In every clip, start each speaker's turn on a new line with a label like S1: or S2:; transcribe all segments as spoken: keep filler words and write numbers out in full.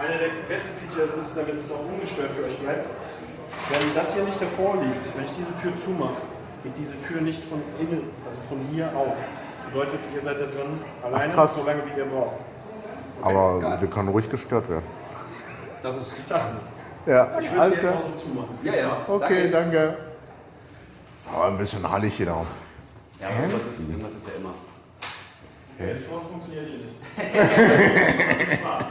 S1: einer der besten Features ist, damit es auch ungestört für euch bleibt, wenn das hier nicht davor liegt, wenn ich diese Tür zumache, geht diese Tür nicht von innen, also von hier auf. Das bedeutet, ihr seid da drin alleine,
S2: Ach,
S1: so lange wie ihr braucht.
S2: Okay, aber geil. Wir können ruhig gestört werden.
S1: Das ist. Ich sag's nicht.
S2: Ja,
S1: ich würde es jetzt auch so zumachen.
S3: Ja, ja.
S2: Okay, danke. danke. Aber ein bisschen hallig hier da.
S3: Ja, aber irgendwas ist, irgendwas ist ja immer.
S1: Okay. Das Schloss funktioniert hier nicht. Spaß.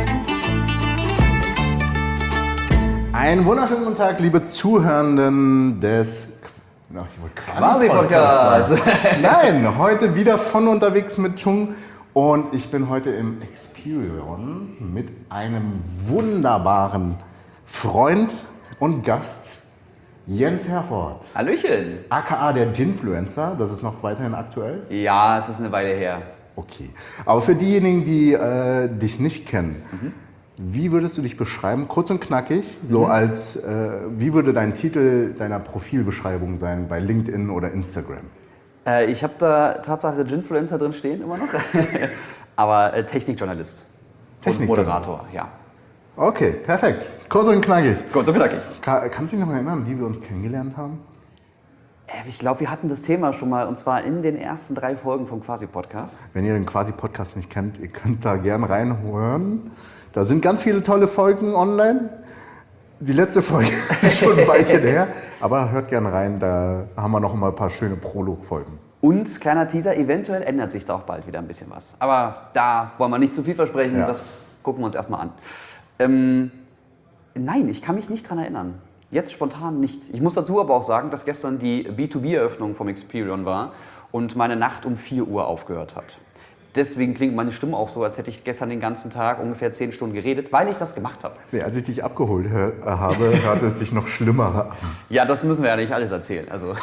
S2: Einen wunderschönen guten Tag, liebe Zuhörenden des
S3: Quasi-Podcast.
S2: Nein, heute wieder von unterwegs mit Chung und ich bin heute im Experion mit einem wunderbaren Freund und Gast, Jens Herford.
S3: Hallöchen.
S2: aka der Ginfluencer, das ist noch weiterhin aktuell?
S3: Ja, es ist eine Weile her.
S2: Okay, aber für diejenigen, die äh, dich nicht kennen, mhm. wie würdest du dich beschreiben, kurz und knackig, so mhm. als, äh, wie würde dein Titel deiner Profilbeschreibung sein bei LinkedIn oder Instagram?
S3: Äh, ich habe da Tatsache Ginfluencer drin stehen, immer noch, aber äh, Technikjournalist
S2: Technik
S3: und Moderator, ja.
S2: Okay, perfekt. Kurz und knackig.
S3: Kurz und knackig.
S2: Kann, kannst du dich noch erinnern, wie wir uns kennengelernt haben?
S3: Ich glaube, wir hatten das Thema schon mal, und zwar in den ersten drei Folgen vom Quasi-Podcast.
S2: Wenn ihr den Quasi-Podcast nicht kennt, ihr könnt da gern reinhören. Da sind ganz viele tolle Folgen online. Die letzte Folge ist schon ein Weilchen her, aber hört gern rein, da haben wir noch mal ein paar schöne Prolog-Folgen.
S3: Und kleiner Teaser, eventuell ändert sich da auch bald wieder ein bisschen was. Aber da wollen wir nicht zu viel versprechen, ja. Das gucken wir uns erstmal an. Ähm, nein, ich kann mich nicht dran erinnern. Jetzt spontan nicht. Ich muss dazu aber auch sagen, dass gestern die B zwei B-Eröffnung vom Experion war und meine Nacht um vier Uhr aufgehört hat. Deswegen klingt meine Stimme auch so, als hätte ich gestern den ganzen Tag ungefähr zehn Stunden geredet, weil ich das gemacht habe.
S2: Nee, als ich dich abgeholt hör, habe, hörte es sich noch schlimmer an.
S3: Ja, das müssen wir ja nicht alles erzählen. Also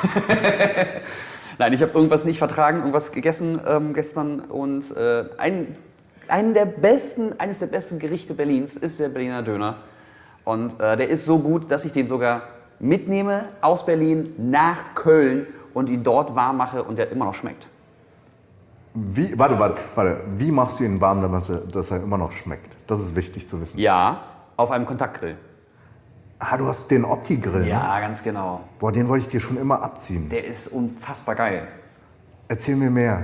S3: Nein, ich habe irgendwas nicht vertragen, irgendwas gegessen ähm, gestern und äh, ein, ein der besten, eines der besten Gerichte Berlins ist der Berliner Döner. Und äh, der ist so gut, dass ich den sogar mitnehme aus Berlin nach Köln und ihn dort warm mache und der immer noch schmeckt.
S2: Wie, warte, warte, warte. Wie machst du ihn warm, dass er immer noch schmeckt? Das ist wichtig zu wissen.
S3: Ja, auf einem Kontaktgrill.
S2: Ah, du hast den Opti-Grill,
S3: Ja,
S2: ne?
S3: ganz genau.
S2: Boah, den wollte ich dir schon immer abziehen.
S3: Der ist unfassbar geil.
S2: Erzähl mir mehr.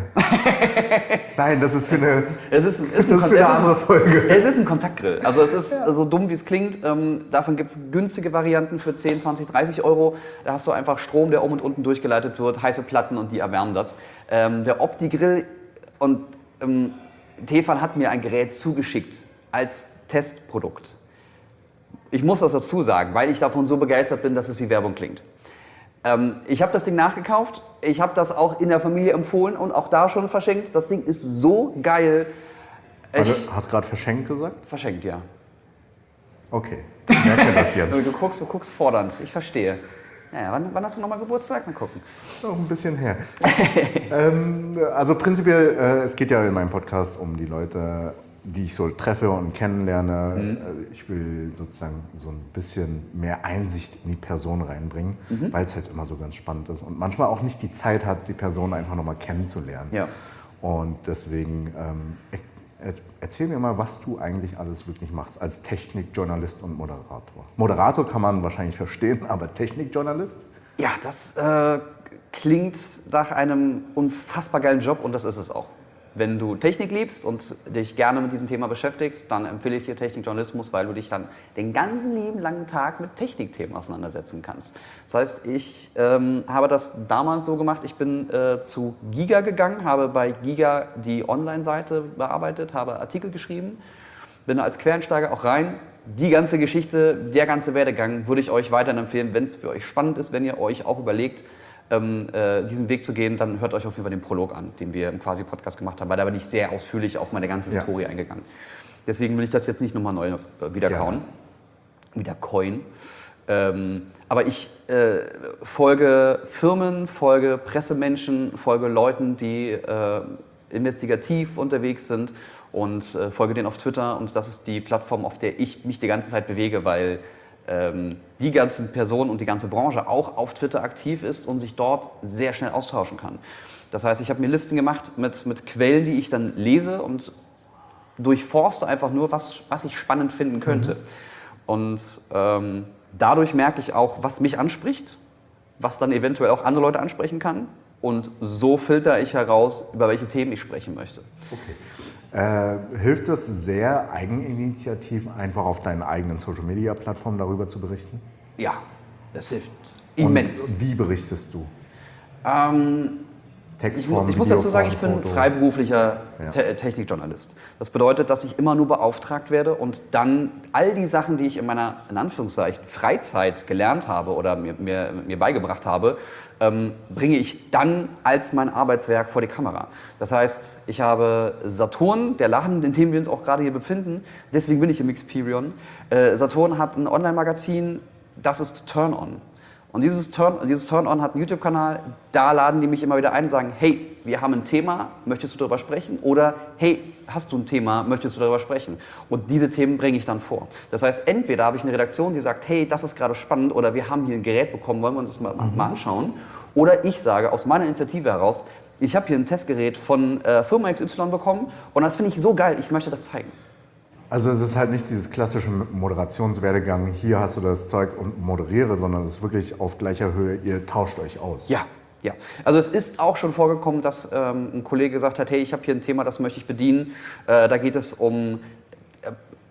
S2: Nein, das ist für eine,
S3: es ist, ist
S2: das
S3: ein,
S2: ist für eine
S3: es
S2: andere
S3: ist,
S2: Folge.
S3: Es ist ein Kontaktgrill. Also es ist
S2: ja.
S3: so dumm, wie es klingt. Ähm, davon gibt es günstige Varianten für zehn, zwanzig, dreißig Euro. Da hast du einfach Strom, der oben und unten durchgeleitet wird, heiße Platten und die erwärmen das. Ähm, der Opti-Grill und ähm, Tefal hat mir ein Gerät zugeschickt als Testprodukt. Ich muss das dazu sagen, weil ich davon so begeistert bin, dass es wie Werbung klingt. Ähm, ich habe das Ding nachgekauft, ich habe das auch in der Familie empfohlen und auch da schon verschenkt. Das Ding ist so geil.
S2: Ich also, hast du gerade verschenkt gesagt?
S3: Verschenkt, ja.
S2: Okay, ich merke das jetzt.
S3: Du guckst, du guckst fordernd, ich verstehe. Naja, wann, wann hast du nochmal Geburtstag? Mal gucken.
S2: Noch ein bisschen her. ähm, also prinzipiell, äh, es geht ja in meinem Podcast um die Leute, die ich so treffe und kennenlerne. Mhm. Ich will sozusagen so ein bisschen mehr Einsicht in die Person reinbringen, mhm. weil es halt immer so ganz spannend ist und manchmal auch nicht die Zeit hat, die Person einfach nochmal kennenzulernen.
S3: Ja.
S2: Und deswegen ähm, erzähl mir mal, was du eigentlich alles wirklich machst als Technikjournalist und Moderator. Moderator kann man wahrscheinlich verstehen, aber Technikjournalist?
S3: Ja, das äh, klingt nach einem unfassbar geilen Job und das ist es auch. Wenn du Technik liebst und dich gerne mit diesem Thema beschäftigst, dann empfehle ich dir Technikjournalismus, weil du dich dann den ganzen lieben langen Tag mit Technikthemen auseinandersetzen kannst. Das heißt, ich ähm, habe das damals so gemacht, ich bin äh, zu Giga gegangen, habe bei Giga die Online-Seite bearbeitet, habe Artikel geschrieben, bin als Quereinsteiger auch rein. Die ganze Geschichte, der ganze Werdegang würde ich euch weiterhin empfehlen, wenn es für euch spannend ist, wenn ihr euch auch überlegt, Ähm, äh, diesen Weg zu gehen, dann hört euch auf jeden Fall den Prolog an, den wir im Quasi-Podcast gemacht haben, weil da bin ich sehr ausführlich auf meine ganze
S2: ja.
S3: Story eingegangen. Deswegen will ich das jetzt nicht nochmal neu äh, wieder kauen, wieder coin. Ähm, aber ich äh, folge Firmen, folge Pressemenschen, folge Leuten, die äh, investigativ unterwegs sind und äh, folge denen auf Twitter und das ist die Plattform, auf der ich mich die ganze Zeit bewege, weil die ganze Person und die ganze Branche auch auf Twitter aktiv ist und sich dort sehr schnell austauschen kann. Das heißt, ich habe mir Listen gemacht mit, mit Quellen, die ich dann lese und durchforste einfach nur, was, was ich spannend finden könnte. Mhm. Und ähm, dadurch merke ich auch, was mich anspricht, was dann eventuell auch andere Leute ansprechen kann. Und so filtere ich heraus, über welche Themen ich sprechen möchte.
S2: Okay. Äh, hilft es sehr, Eigeninitiativen einfach auf deinen eigenen Social-Media-Plattformen darüber zu berichten?
S3: Ja, das hilft immens.
S2: Und wie berichtest du?
S3: Ähm,
S2: Textform,
S3: ich, ich muss dazu sagen, ich bin
S2: Foto.
S3: freiberuflicher
S2: Ja.
S3: Te- Technikjournalist. Das bedeutet, dass ich immer nur beauftragt werde und dann all die Sachen, die ich in meiner, in Anführungszeichen, Freizeit gelernt habe oder mir, mir, mir beigebracht habe, ähm, bringe ich dann als mein Arbeitswerk vor die Kamera. Das heißt, ich habe Saturn, der Laden, in dem wir uns auch gerade hier befinden, deswegen bin ich im Xperion. Äh, Saturn hat ein Online-Magazin, das ist Turn On. Und dieses Turn, dieses Turn On hat einen YouTube-Kanal, da laden die mich immer wieder ein und sagen, hey, wir haben ein Thema, möchtest du darüber sprechen? Oder hey, hast du ein Thema, möchtest du darüber sprechen? Und diese Themen bringe ich dann vor. Das heißt, entweder habe ich eine Redaktion, die sagt, hey, das ist gerade spannend oder wir haben hier ein Gerät bekommen, wollen wir uns das mal, mhm. mal anschauen? Oder ich sage aus meiner Initiative heraus, ich habe hier ein Testgerät von äh, Firma X Y bekommen und das finde ich so geil, ich möchte das zeigen.
S2: Also es ist halt nicht dieses klassische Moderationswerdegang, hier hast du das Zeug und moderiere, sondern es ist wirklich auf gleicher Höhe, ihr tauscht euch aus.
S3: Ja, ja. Also es ist auch schon vorgekommen, dass ähm, ein Kollege gesagt hat, hey, ich habe hier ein Thema, das möchte ich bedienen. Äh, da geht es um äh,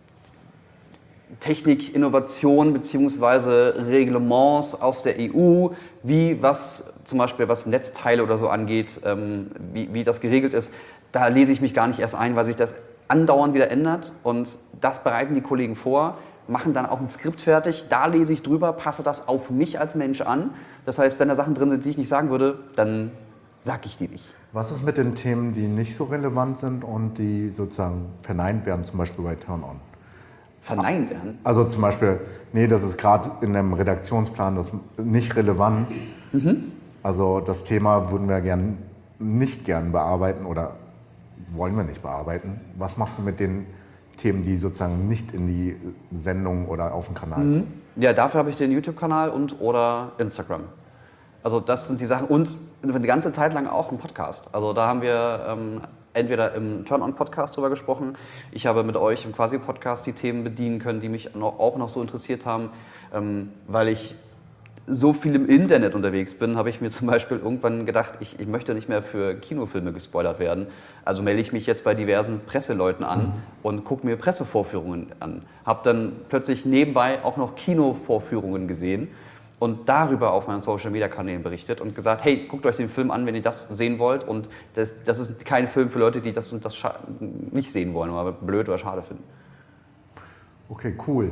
S3: Technik, Innovation bzw. Reglements aus der E U, wie was zum Beispiel was Netzteile oder so angeht, ähm, wie, wie das geregelt ist. Da lese ich mich gar nicht erst ein, weil sich das andauernd wieder ändert und das bereiten die Kollegen vor, machen dann auch ein Skript fertig, da lese ich drüber, passe das auf mich als Mensch an. Das heißt, wenn da Sachen drin sind, die ich nicht sagen würde, dann sage ich die nicht.
S2: Was ist mit den Themen, die nicht so relevant sind und die sozusagen verneint werden, zum Beispiel bei Turn On?
S3: Verneint werden?
S2: Also zum Beispiel, nee, das ist gerade in einem Redaktionsplan das nicht relevant. Mhm. Also das Thema würden wir gern, nicht gern bearbeiten oder wollen wir nicht bearbeiten. Was machst du mit den Themen, die sozusagen nicht in die Sendung oder auf dem Kanal kommen?
S3: Mhm. Ja, dafür habe ich den YouTube-Kanal und oder Instagram. Also das sind die Sachen und die ganze Zeit lang auch ein Podcast. Also da haben wir ähm, entweder im Turn-On-Podcast drüber gesprochen. Ich habe mit euch im Quasi-Podcast die Themen bedienen können, die mich noch, auch noch so interessiert haben, ähm, weil ich so viel im Internet unterwegs bin, habe ich mir zum Beispiel irgendwann gedacht, ich, ich möchte nicht mehr für Kinofilme gespoilert werden. Also melde ich mich jetzt bei diversen Presseleuten an mhm. und gucke mir Pressevorführungen an. Habe dann plötzlich nebenbei auch noch Kinovorführungen gesehen und darüber auf meinen Social-Media-Kanälen berichtet und gesagt, hey, guckt euch den Film an, wenn ihr das sehen wollt. Und das, das ist kein Film für Leute, die das und das nicht sehen wollen oder blöd oder schade finden.
S2: Okay, cool.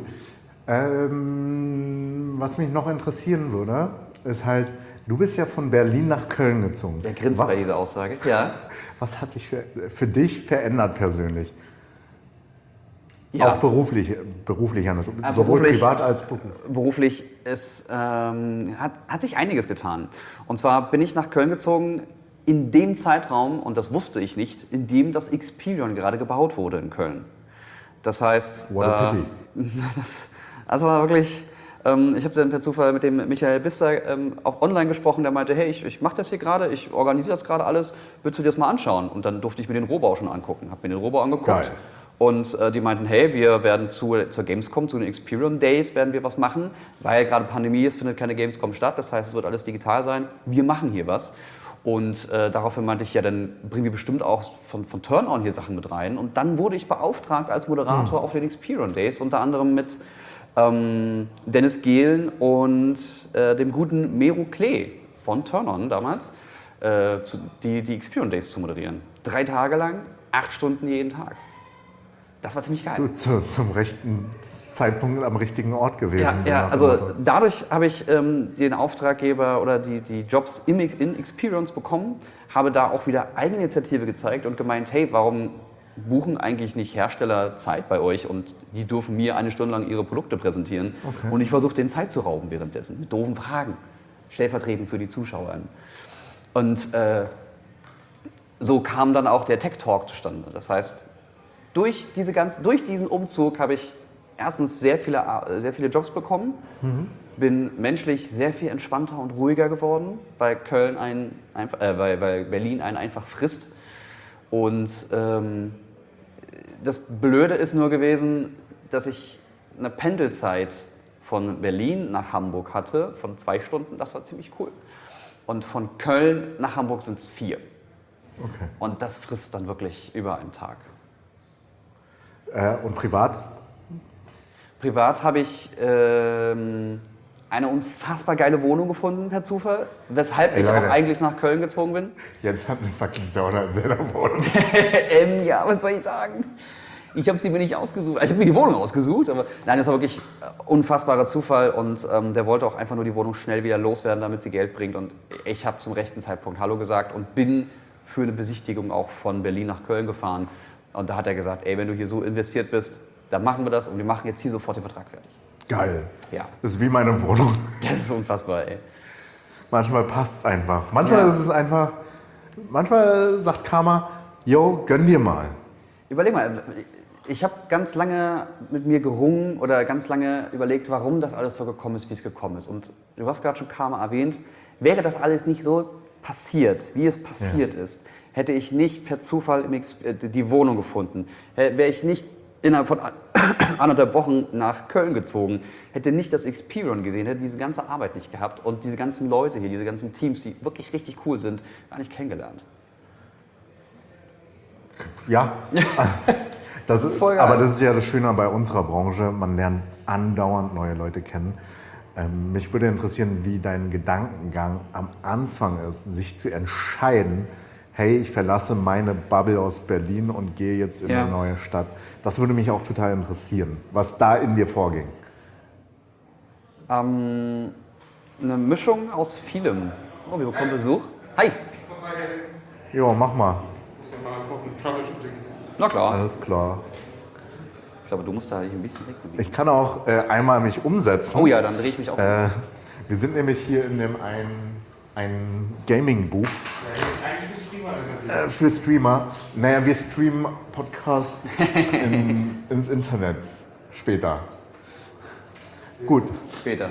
S2: Ähm, was mich noch interessieren würde, ist halt, du bist ja von Berlin nach Köln gezogen.
S3: Der grinst was, bei dieser Aussage. Ja.
S2: Was hat sich für, für dich verändert persönlich?
S3: Ja.
S2: Auch beruflich, beruflicher Natur,
S3: ja,
S2: sowohl
S3: beruflich,
S2: privat als beruflich.
S3: Beruflich ist, ähm, hat, hat sich einiges getan. Und zwar bin ich nach Köln gezogen in dem Zeitraum, und das wusste ich nicht, in dem das Xperion gerade gebaut wurde in Köln. Das heißt...
S2: What a pity.
S3: Äh, das, Also war wirklich, ähm, ich habe dann per Zufall mit dem Michael Bister ähm, auch online gesprochen, der meinte, hey, ich, ich mache das hier gerade, ich organisiere das gerade alles, willst du dir das mal anschauen? Und dann durfte ich mir den Rohbau schon angucken, habe mir den Rohbau angeguckt.
S2: Geil.
S3: Und äh, die meinten, hey, wir werden zu, zur Gamescom, zu den Xperion Days werden wir was machen, weil gerade Pandemie ist, findet keine Gamescom statt, das heißt, es wird alles digital sein, wir machen hier was. Und äh, daraufhin meinte ich, ja, dann bringen wir bestimmt auch von, von Turn On hier Sachen mit rein. Und dann wurde ich beauftragt als Moderator mhm. auf den Xperion Days, unter anderem mit Ähm, Dennis Gehlen und äh, dem guten Mero Klee von Turn On damals, äh, zu, die, die Xperion Days zu moderieren. Drei Tage lang, acht Stunden jeden Tag. Das war ziemlich geil.
S2: Zu, zu, zum rechten Zeitpunkt am richtigen Ort gewesen.
S3: Ja, ja, also dadurch habe ich ähm, den Auftraggeber oder die, die Jobs in, in Xperions bekommen, habe da auch wieder Eigeninitiative gezeigt und gemeint, hey, warum buchen eigentlich nicht Hersteller Zeit bei euch und die dürfen mir eine Stunde lang ihre Produkte präsentieren. Okay. Und ich versuche, denen Zeit zu rauben währenddessen, mit doofen Fragen, stellvertretend für die Zuschauer. Und äh, so kam dann auch der Tech Talk zustande. Das heißt, durch, diese ganz, durch diesen Umzug habe ich erstens sehr viele, sehr viele Jobs bekommen, mhm. bin menschlich sehr viel entspannter und ruhiger geworden, weil, Köln ein, äh, weil, weil Berlin einen einfach frisst. Und ähm, das Blöde ist nur gewesen, dass ich eine Pendelzeit von Berlin nach Hamburg hatte, von zwei Stunden, das war ziemlich cool. Und von Köln nach Hamburg sind es vier.
S2: Okay.
S3: Und das frisst dann wirklich über einen Tag.
S2: Äh, und privat?
S3: Privat habe ich ähm, eine unfassbar geile Wohnung gefunden per Zufall, weshalb
S2: Ey,
S3: ich
S2: Leute.
S3: auch eigentlich nach Köln gezogen bin.
S2: Jetzt hat eine fucking Sauna in seiner Wohnung.
S3: ähm, ja, was soll ich sagen? Ich habe sie mir nicht ausgesucht. Ich habe mir die Wohnung ausgesucht, aber nein, das war wirklich unfassbarer Zufall und ähm, der wollte auch einfach nur die Wohnung schnell wieder loswerden, damit sie Geld bringt. Und ich habe zum rechten Zeitpunkt Hallo gesagt und bin für eine Besichtigung auch von Berlin nach Köln gefahren. Und da hat er gesagt, ey, wenn du hier so investiert bist, dann machen wir das und wir machen jetzt hier sofort den Vertrag fertig.
S2: Geil.
S3: Ja.
S2: Das ist wie meine Wohnung.
S3: Das ist unfassbar, ey.
S2: Manchmal passt es einfach. Manchmal
S3: Ja.
S2: ist es einfach, manchmal sagt Karma, yo, gönn dir mal.
S3: Überleg mal, ich habe ganz lange mit mir gerungen oder ganz lange überlegt, warum das alles so gekommen ist, wie es gekommen ist. Und du hast gerade schon Karma erwähnt, wäre das alles nicht so passiert, wie es passiert ja. ist, hätte ich nicht per Zufall im Ex- die Wohnung gefunden, wäre ich nicht innerhalb von anderthalb Wochen nach Köln gezogen, hätte nicht das Experion gesehen, hätte diese ganze Arbeit nicht gehabt und diese ganzen Leute hier, diese ganzen Teams, die wirklich richtig cool sind, gar nicht kennengelernt.
S2: Ja, das ist,
S3: Voll geil.
S2: aber das ist ja das Schöne bei unserer Branche, man lernt andauernd neue Leute kennen. Ähm, mich würde interessieren, wie dein Gedankengang am Anfang ist, sich zu entscheiden, hey, ich verlasse meine Bubble aus Berlin und gehe jetzt in
S3: Ja.
S2: eine neue Stadt. Das würde mich auch total interessieren, was da in dir vorging.
S3: Ähm, eine Mischung aus vielem. Oh, wir bekommen Besuch. Hi.
S2: Jo, mach mal.
S3: Na klar.
S2: Alles klar.
S3: Ich glaube, du musst da dich ein bisschen wegbewegen.
S2: Ich kann auch äh, einmal mich umsetzen.
S3: Oh ja, dann drehe ich mich auch.
S2: Äh, wir sind nämlich hier in dem ein, ein Gaming-Booth.
S1: Eigentlich für Streamer.
S2: Äh, für Streamer. Naja, wir streamen Podcasts in, ins Internet später. Gut.
S3: Später.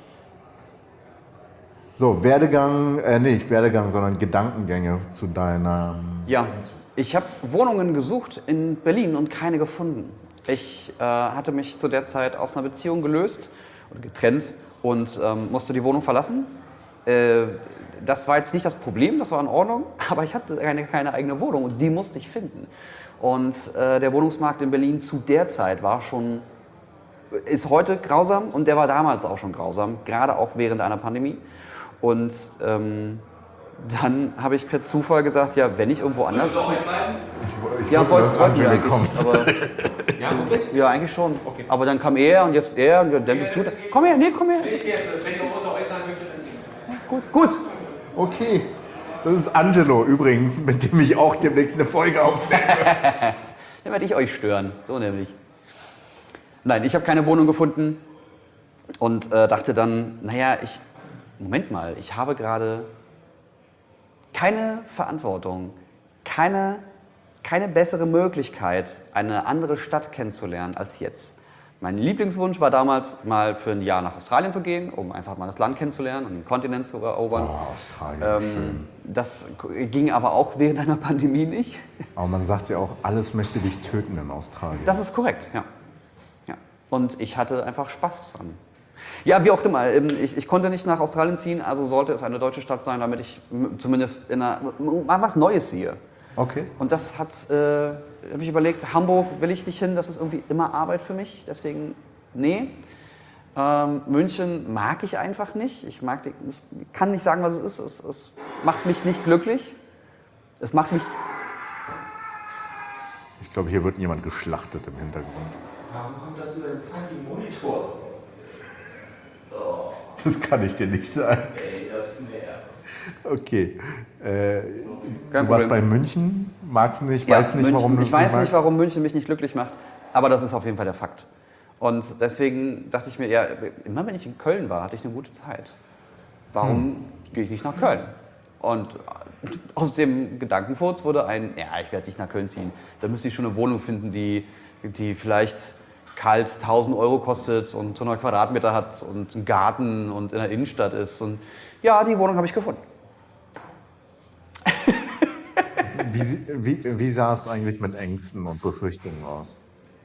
S2: So, Werdegang, äh, nee, nicht Werdegang, sondern Gedankengänge zu deiner.
S3: Ja, ich habe Wohnungen gesucht in Berlin und keine gefunden. Ich äh, hatte mich zu der Zeit aus einer Beziehung gelöst oder getrennt und ähm, musste die Wohnung verlassen. Äh, das war jetzt nicht das Problem, das war in Ordnung, aber ich hatte keine, keine eigene Wohnung und die musste ich finden. Und äh, der Wohnungsmarkt in Berlin zu der Zeit war schon, ist heute grausam und der war damals auch schon grausam, gerade auch während einer Pandemie. Und ähm, dann habe ich per Zufall gesagt, ja, wenn ich irgendwo anders...
S2: Ich, ich
S3: Ja,
S2: wusste,
S3: wollten
S2: dass
S3: wollten wir
S2: Angelo
S3: eigentlich.
S2: kommt.
S3: Aber,
S1: Ja, wirklich?
S3: ja, eigentlich schon. Aber dann kam er und jetzt er und dann bist du da. Komm her, nee, komm her. Ist okay.
S1: Wenn du unter euch sein möchtet, dann
S3: Gut, gut.
S2: Okay. Das ist Angelo übrigens, mit dem ich auch demnächst eine Folge aufnehme.
S3: Dann werde ich euch stören. So nämlich. Nein, ich habe keine Wohnung gefunden und äh, dachte dann, naja, ich, Moment mal, ich habe gerade keine Verantwortung, keine, keine bessere Möglichkeit, eine andere Stadt kennenzulernen als jetzt. Mein Lieblingswunsch war damals, mal für ein Jahr nach Australien zu gehen, um einfach mal das Land kennenzulernen und den Kontinent zu erobern.
S2: Oh, Australien, schön.
S3: ähm, das ging aber auch während einer Pandemie nicht.
S2: Aber man sagt ja auch, alles möchte dich töten in Australien.
S3: Das ist korrekt, ja. ja. Und ich hatte einfach Spaß dran. Ja, wie auch immer. Ich, ich konnte nicht nach Australien ziehen, also sollte es eine deutsche Stadt sein, damit ich zumindest in einer, mal was Neues sehe.
S2: Okay.
S3: Und das hat, äh, habe ich überlegt, Hamburg will ich nicht hin, das ist irgendwie immer Arbeit für mich, deswegen, nee. Ähm, München mag ich einfach nicht. Ich, mag die, ich kann nicht sagen, was es ist. Es, es macht mich nicht glücklich. Es macht mich...
S2: Ich glaube, hier wird jemand geschlachtet im Hintergrund.
S1: Warum kommt das über den fucking Monitor raus? Oh,
S2: Das kann ich dir nicht sagen.
S1: ey, das nervt.
S2: Okay. Äh,
S3: Kein
S2: du warst
S3: Problem.
S2: bei München, magst nicht,
S3: Ja,
S2: weißt nicht,
S3: München,
S2: warum du
S3: ich
S2: es
S3: weiß
S2: magst?
S3: nicht, warum München mich nicht glücklich macht, aber das ist auf jeden Fall der Fakt. Und deswegen dachte ich mir, ja, immer wenn ich in Köln war, hatte ich eine gute Zeit. Warum hm. gehe ich nicht nach Köln? Und aus dem Gedankenfurz wurde ein, ja, ich werde nicht nach Köln ziehen. Da müsste ich schon eine Wohnung finden, die, die vielleicht kalt tausend Euro kostet und hundert Quadratmeter hat und einen Garten und in der Innenstadt ist. Und ja, die Wohnung habe ich gefunden.
S2: Wie, wie, wie sah es eigentlich mit Ängsten und Befürchtungen aus?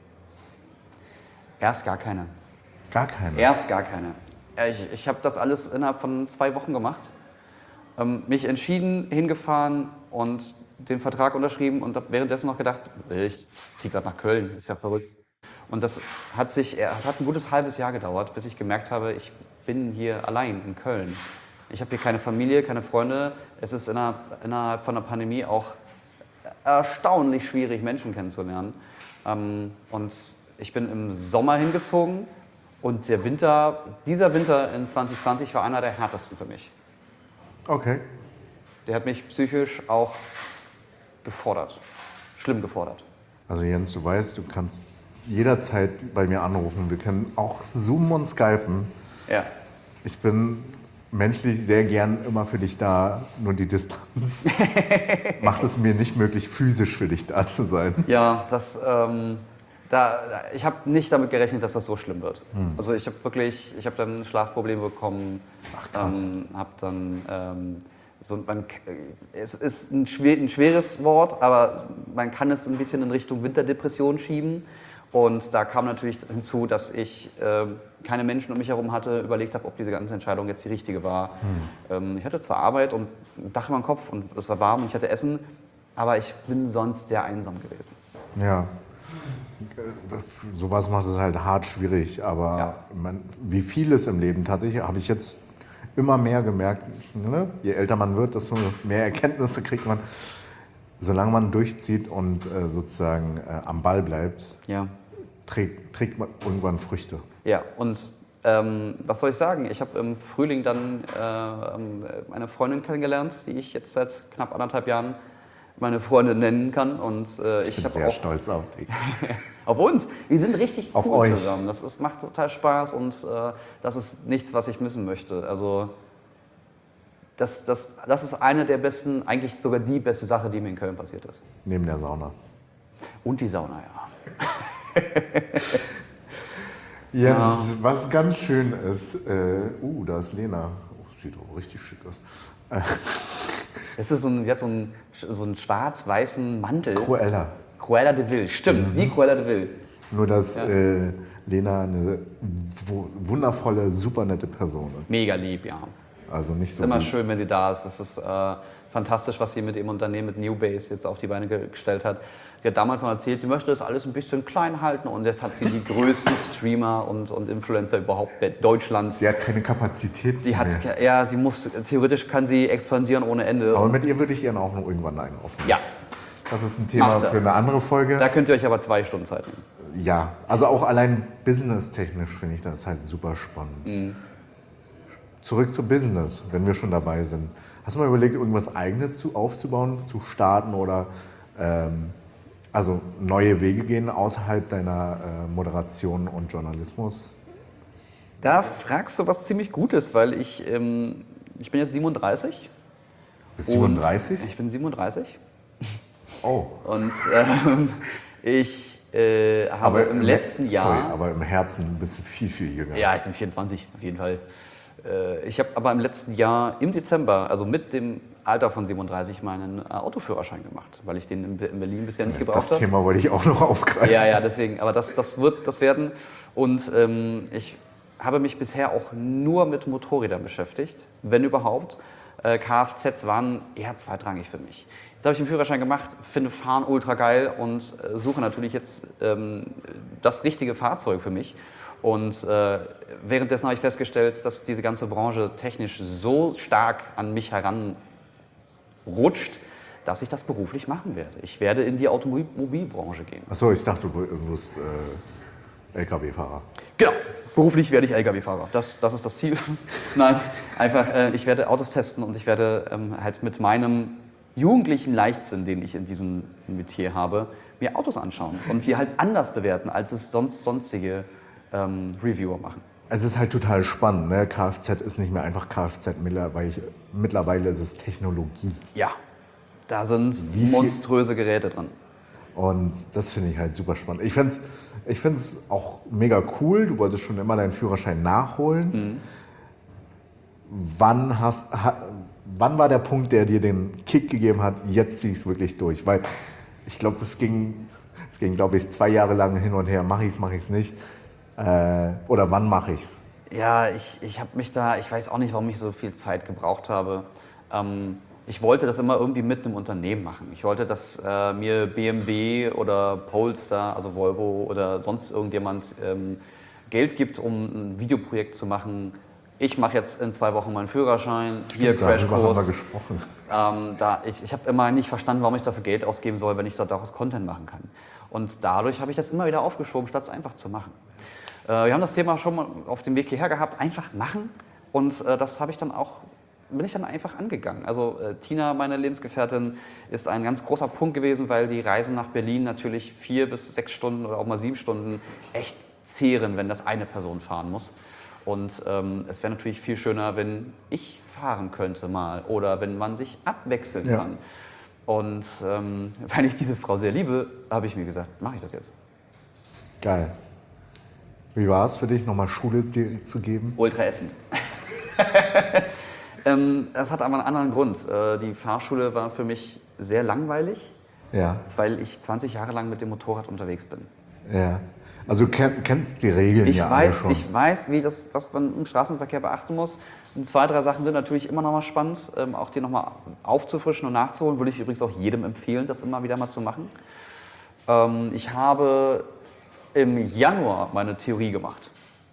S3: Erst gar keine.
S2: Gar keine?
S3: Erst gar keine. Ich, ich habe das alles innerhalb von zwei Wochen gemacht. Ähm, mich entschieden, hingefahren und den Vertrag unterschrieben und habe währenddessen noch gedacht, ich ziehe gerade nach Köln, ist ja verrückt. Und das hat sich, es hat ein gutes halbes Jahr gedauert, bis ich gemerkt habe, ich bin hier allein in Köln. Ich habe hier keine Familie, keine Freunde. Es ist innerhalb, innerhalb von der Pandemie auch erstaunlich schwierig, Menschen kennenzulernen. Ähm, und ich bin im Sommer hingezogen und der Winter, dieser Winter in zwanzig zwanzig war einer der härtesten für mich.
S2: Okay.
S3: Der hat mich psychisch auch gefordert, schlimm gefordert.
S2: Also Jens, du weißt, du kannst jederzeit bei mir anrufen. Wir können auch zoomen und skypen.
S3: Ja.
S2: Ich bin menschlich sehr gern immer für dich da, nur die Distanz macht es mir nicht möglich, physisch für dich da zu sein.
S3: Ja, das, ähm, da, ich habe nicht damit gerechnet, dass das so schlimm wird. Hm. Also ich habe wirklich, ich habe dann Schlafprobleme bekommen.
S2: Ach krass.
S3: Ähm, habe dann ähm, so, man, es ist ein, schwer, ein schweres Wort, aber man kann es ein bisschen in Richtung Winterdepression schieben. Und da kam natürlich hinzu, dass ich äh, keine Menschen um mich herum hatte, überlegt habe, ob diese ganze Entscheidung jetzt die richtige war. Hm. Ähm, ich hatte zwar Arbeit und ein Dach über dem Kopf und es war warm und ich hatte Essen, aber ich bin sonst sehr einsam gewesen.
S2: Ja, das, sowas macht es halt hart schwierig, aber
S3: Ja.
S2: man, wie vieles im Leben tatsächlich, habe ich jetzt immer mehr gemerkt, ne? Je älter man wird, desto mehr Erkenntnisse kriegt man. Solange man durchzieht und äh, sozusagen äh, am Ball bleibt,
S3: Ja.
S2: trägt, trägt man irgendwann Früchte.
S3: Ja, und ähm, was soll ich sagen? Ich habe im Frühling dann äh, eine Freundin kennengelernt, die ich jetzt seit knapp anderthalb Jahren meine Freundin nennen kann. Und äh, ich,
S2: Ich bin
S3: habe
S2: sehr
S3: auch
S2: stolz auf dich.
S3: auf uns. Wir sind richtig
S2: Auf
S3: cool
S2: euch.
S3: zusammen. Das ist, macht total Spaß und äh, das ist nichts, was ich missen möchte. Also das, das, das ist eine der besten, eigentlich sogar die beste Sache, die mir in Köln passiert ist.
S2: Neben der Sauna.
S3: Und die Sauna, ja.
S2: Jens,
S3: Ja.
S2: was ganz schön ist, äh, uh, da ist Lena. Oh, sieht auch richtig schick aus.
S3: Es ist so ein, jetzt so einen so einen schwarz-weißen Mantel.
S2: Cruella.
S3: Cruella de Vil, stimmt,
S2: Mhm.
S3: wie Cruella de Vil.
S2: Nur, dass
S3: Ja.
S2: äh, Lena eine wu- wundervolle, super nette Person ist.
S3: Mega lieb, ja.
S2: Also nicht so
S3: Ist immer
S2: wie-
S3: schön, wenn sie da ist. Es ist äh, fantastisch, was sie mit ihrem Unternehmen, mit Newbase, jetzt auf die Beine ge- gestellt hat. Sie hat damals noch erzählt, sie möchte das alles ein bisschen klein halten und jetzt hat sie die größten Streamer und, und Influencer überhaupt Deutschlands.
S2: Sie hat keine Kapazität
S3: Die hat,
S2: mehr.
S3: ja, sie muss, theoretisch kann sie expandieren ohne Ende.
S2: Aber mit ihr würde ich ihren auch noch irgendwann einen aufnehmen.
S3: Ja,
S2: Das ist ein Thema
S3: Macht das.
S2: für eine andere Folge.
S3: da könnt ihr euch aber zwei Stunden Zeit nehmen.
S2: Ja, also auch allein businesstechnisch finde ich das halt super spannend.
S3: Mhm.
S2: Zurück zu Business, wenn wir schon dabei sind. Hast du mal überlegt, irgendwas Eigenes zu, aufzubauen, zu starten oder ähm, also neue Wege gehen außerhalb deiner äh, Moderation und Journalismus?
S3: Da fragst du was ziemlich Gutes, weil ich, ähm, ich bin jetzt siebenunddreißig.
S2: Bist du siebenunddreißig?
S3: Ich bin siebenunddreißig
S2: Oh.
S3: und ähm, ich äh, habe im
S2: im-
S3: letzten Jahr...
S2: Sorry, aber im Herzen bist du viel, viel jünger.
S3: Ja, ich bin vierundzwanzig, auf jeden Fall. Äh, Ich habe aber im letzten Jahr im Dezember, also mit dem Alter von siebenunddreißig, meinen äh, Autoführerschein gemacht, weil ich den in Be- in Berlin bisher nicht gebraucht
S2: Das
S3: habe.
S2: Thema wollte ich auch noch aufgreifen.
S3: Ja, ja, deswegen. Aber das, das wird das werden. Und ähm, ich habe mich bisher auch nur mit Motorrädern beschäftigt, wenn überhaupt. Äh, Kfz waren eher zweitrangig für mich. Jetzt habe ich den Führerschein gemacht, finde Fahren ultra geil und äh, suche natürlich jetzt ähm, das richtige Fahrzeug für mich. Und äh, währenddessen habe ich festgestellt, dass diese ganze Branche technisch so stark an mich heranrutscht, dass ich das beruflich machen werde. Ich werde in die Automobilbranche gehen.
S2: Achso, ich dachte, du wirst äh, L K W-Fahrer.
S3: Genau, beruflich werde ich L K W-Fahrer. Das, das ist das Ziel. Nein, einfach, äh, ich werde Autos testen und ich werde ähm, halt mit meinem jugendlichen Leichtsinn, den ich in diesem Metier habe, mir Autos anschauen und sie halt anders bewerten, als es sonst sonstige ähm, Reviewer machen.
S2: Es ist halt total spannend. Ne? Kfz ist nicht mehr einfach Kfz, mittlerweile, mittlerweile ist es Technologie.
S3: Ja, da sind
S2: Wie viel-
S3: monströse Geräte drin.
S2: Und das finde ich halt super spannend. Ich finde es ich find's auch mega cool. Du wolltest schon immer deinen Führerschein nachholen. wann, hast, ha, wann war der Punkt, der dir den Kick gegeben hat, jetzt ziehe ich es wirklich durch? Weil ich glaube, das ging, das ging glaube ich, zwei Jahre lang hin und her, mache ich es, mache ich es nicht. Äh, oder wann mache ich es?
S3: Ja, ich, ich habe mich da, ich weiß auch nicht, warum ich so viel Zeit gebraucht habe. Ähm, ich wollte das immer irgendwie mit einem Unternehmen machen. Ich wollte, dass äh, mir B M W oder Polestar, also Volvo oder sonst irgendjemand ähm, Geld gibt, um ein Videoprojekt zu machen. Ich mache jetzt in zwei Wochen meinen Führerschein, hier Crashkurs.
S2: Darüber haben wir gesprochen.
S3: Ähm, da, ich ich habe immer nicht verstanden, warum ich dafür Geld ausgeben soll, wenn ich daraus Content machen kann. Und dadurch habe ich das immer wieder aufgeschoben, statt es einfach zu machen. Äh, wir haben das Thema schon mal auf dem Weg hierher gehabt, einfach machen. Und äh, das habe ich dann auch, bin ich dann einfach angegangen. Also äh, Tina, meine Lebensgefährtin, ist ein ganz großer Punkt gewesen, weil die Reisen nach Berlin natürlich vier bis sechs Stunden oder auch mal sieben Stunden echt zehren, wenn das eine Person fahren muss. Und ähm, es wäre natürlich viel schöner, wenn ich fahren könnte mal oder wenn man sich abwechseln
S2: Ja.
S3: kann. Und ähm, weil ich diese Frau sehr liebe, habe ich mir gesagt, mache ich das jetzt.
S2: Geil. Wie war es für dich, nochmal Schule dir zu geben?
S3: Ultra essen. ähm, das hat aber einen anderen Grund. Äh, die Fahrschule war für mich sehr langweilig,
S2: Ja.
S3: weil ich zwanzig Jahre lang mit dem Motorrad unterwegs bin.
S2: Ja. Also du kenn, kennst die Regeln
S3: Ich
S2: ja alle
S3: weiß,
S2: schon.
S3: ich weiß, wie das, was man im Straßenverkehr beachten muss. Und zwei, drei Sachen sind natürlich immer noch mal spannend, ähm, auch die noch mal aufzufrischen und nachzuholen. Würde ich übrigens auch jedem empfehlen, das immer wieder mal zu machen. Ähm, ich habe im Januar meine Theorie gemacht.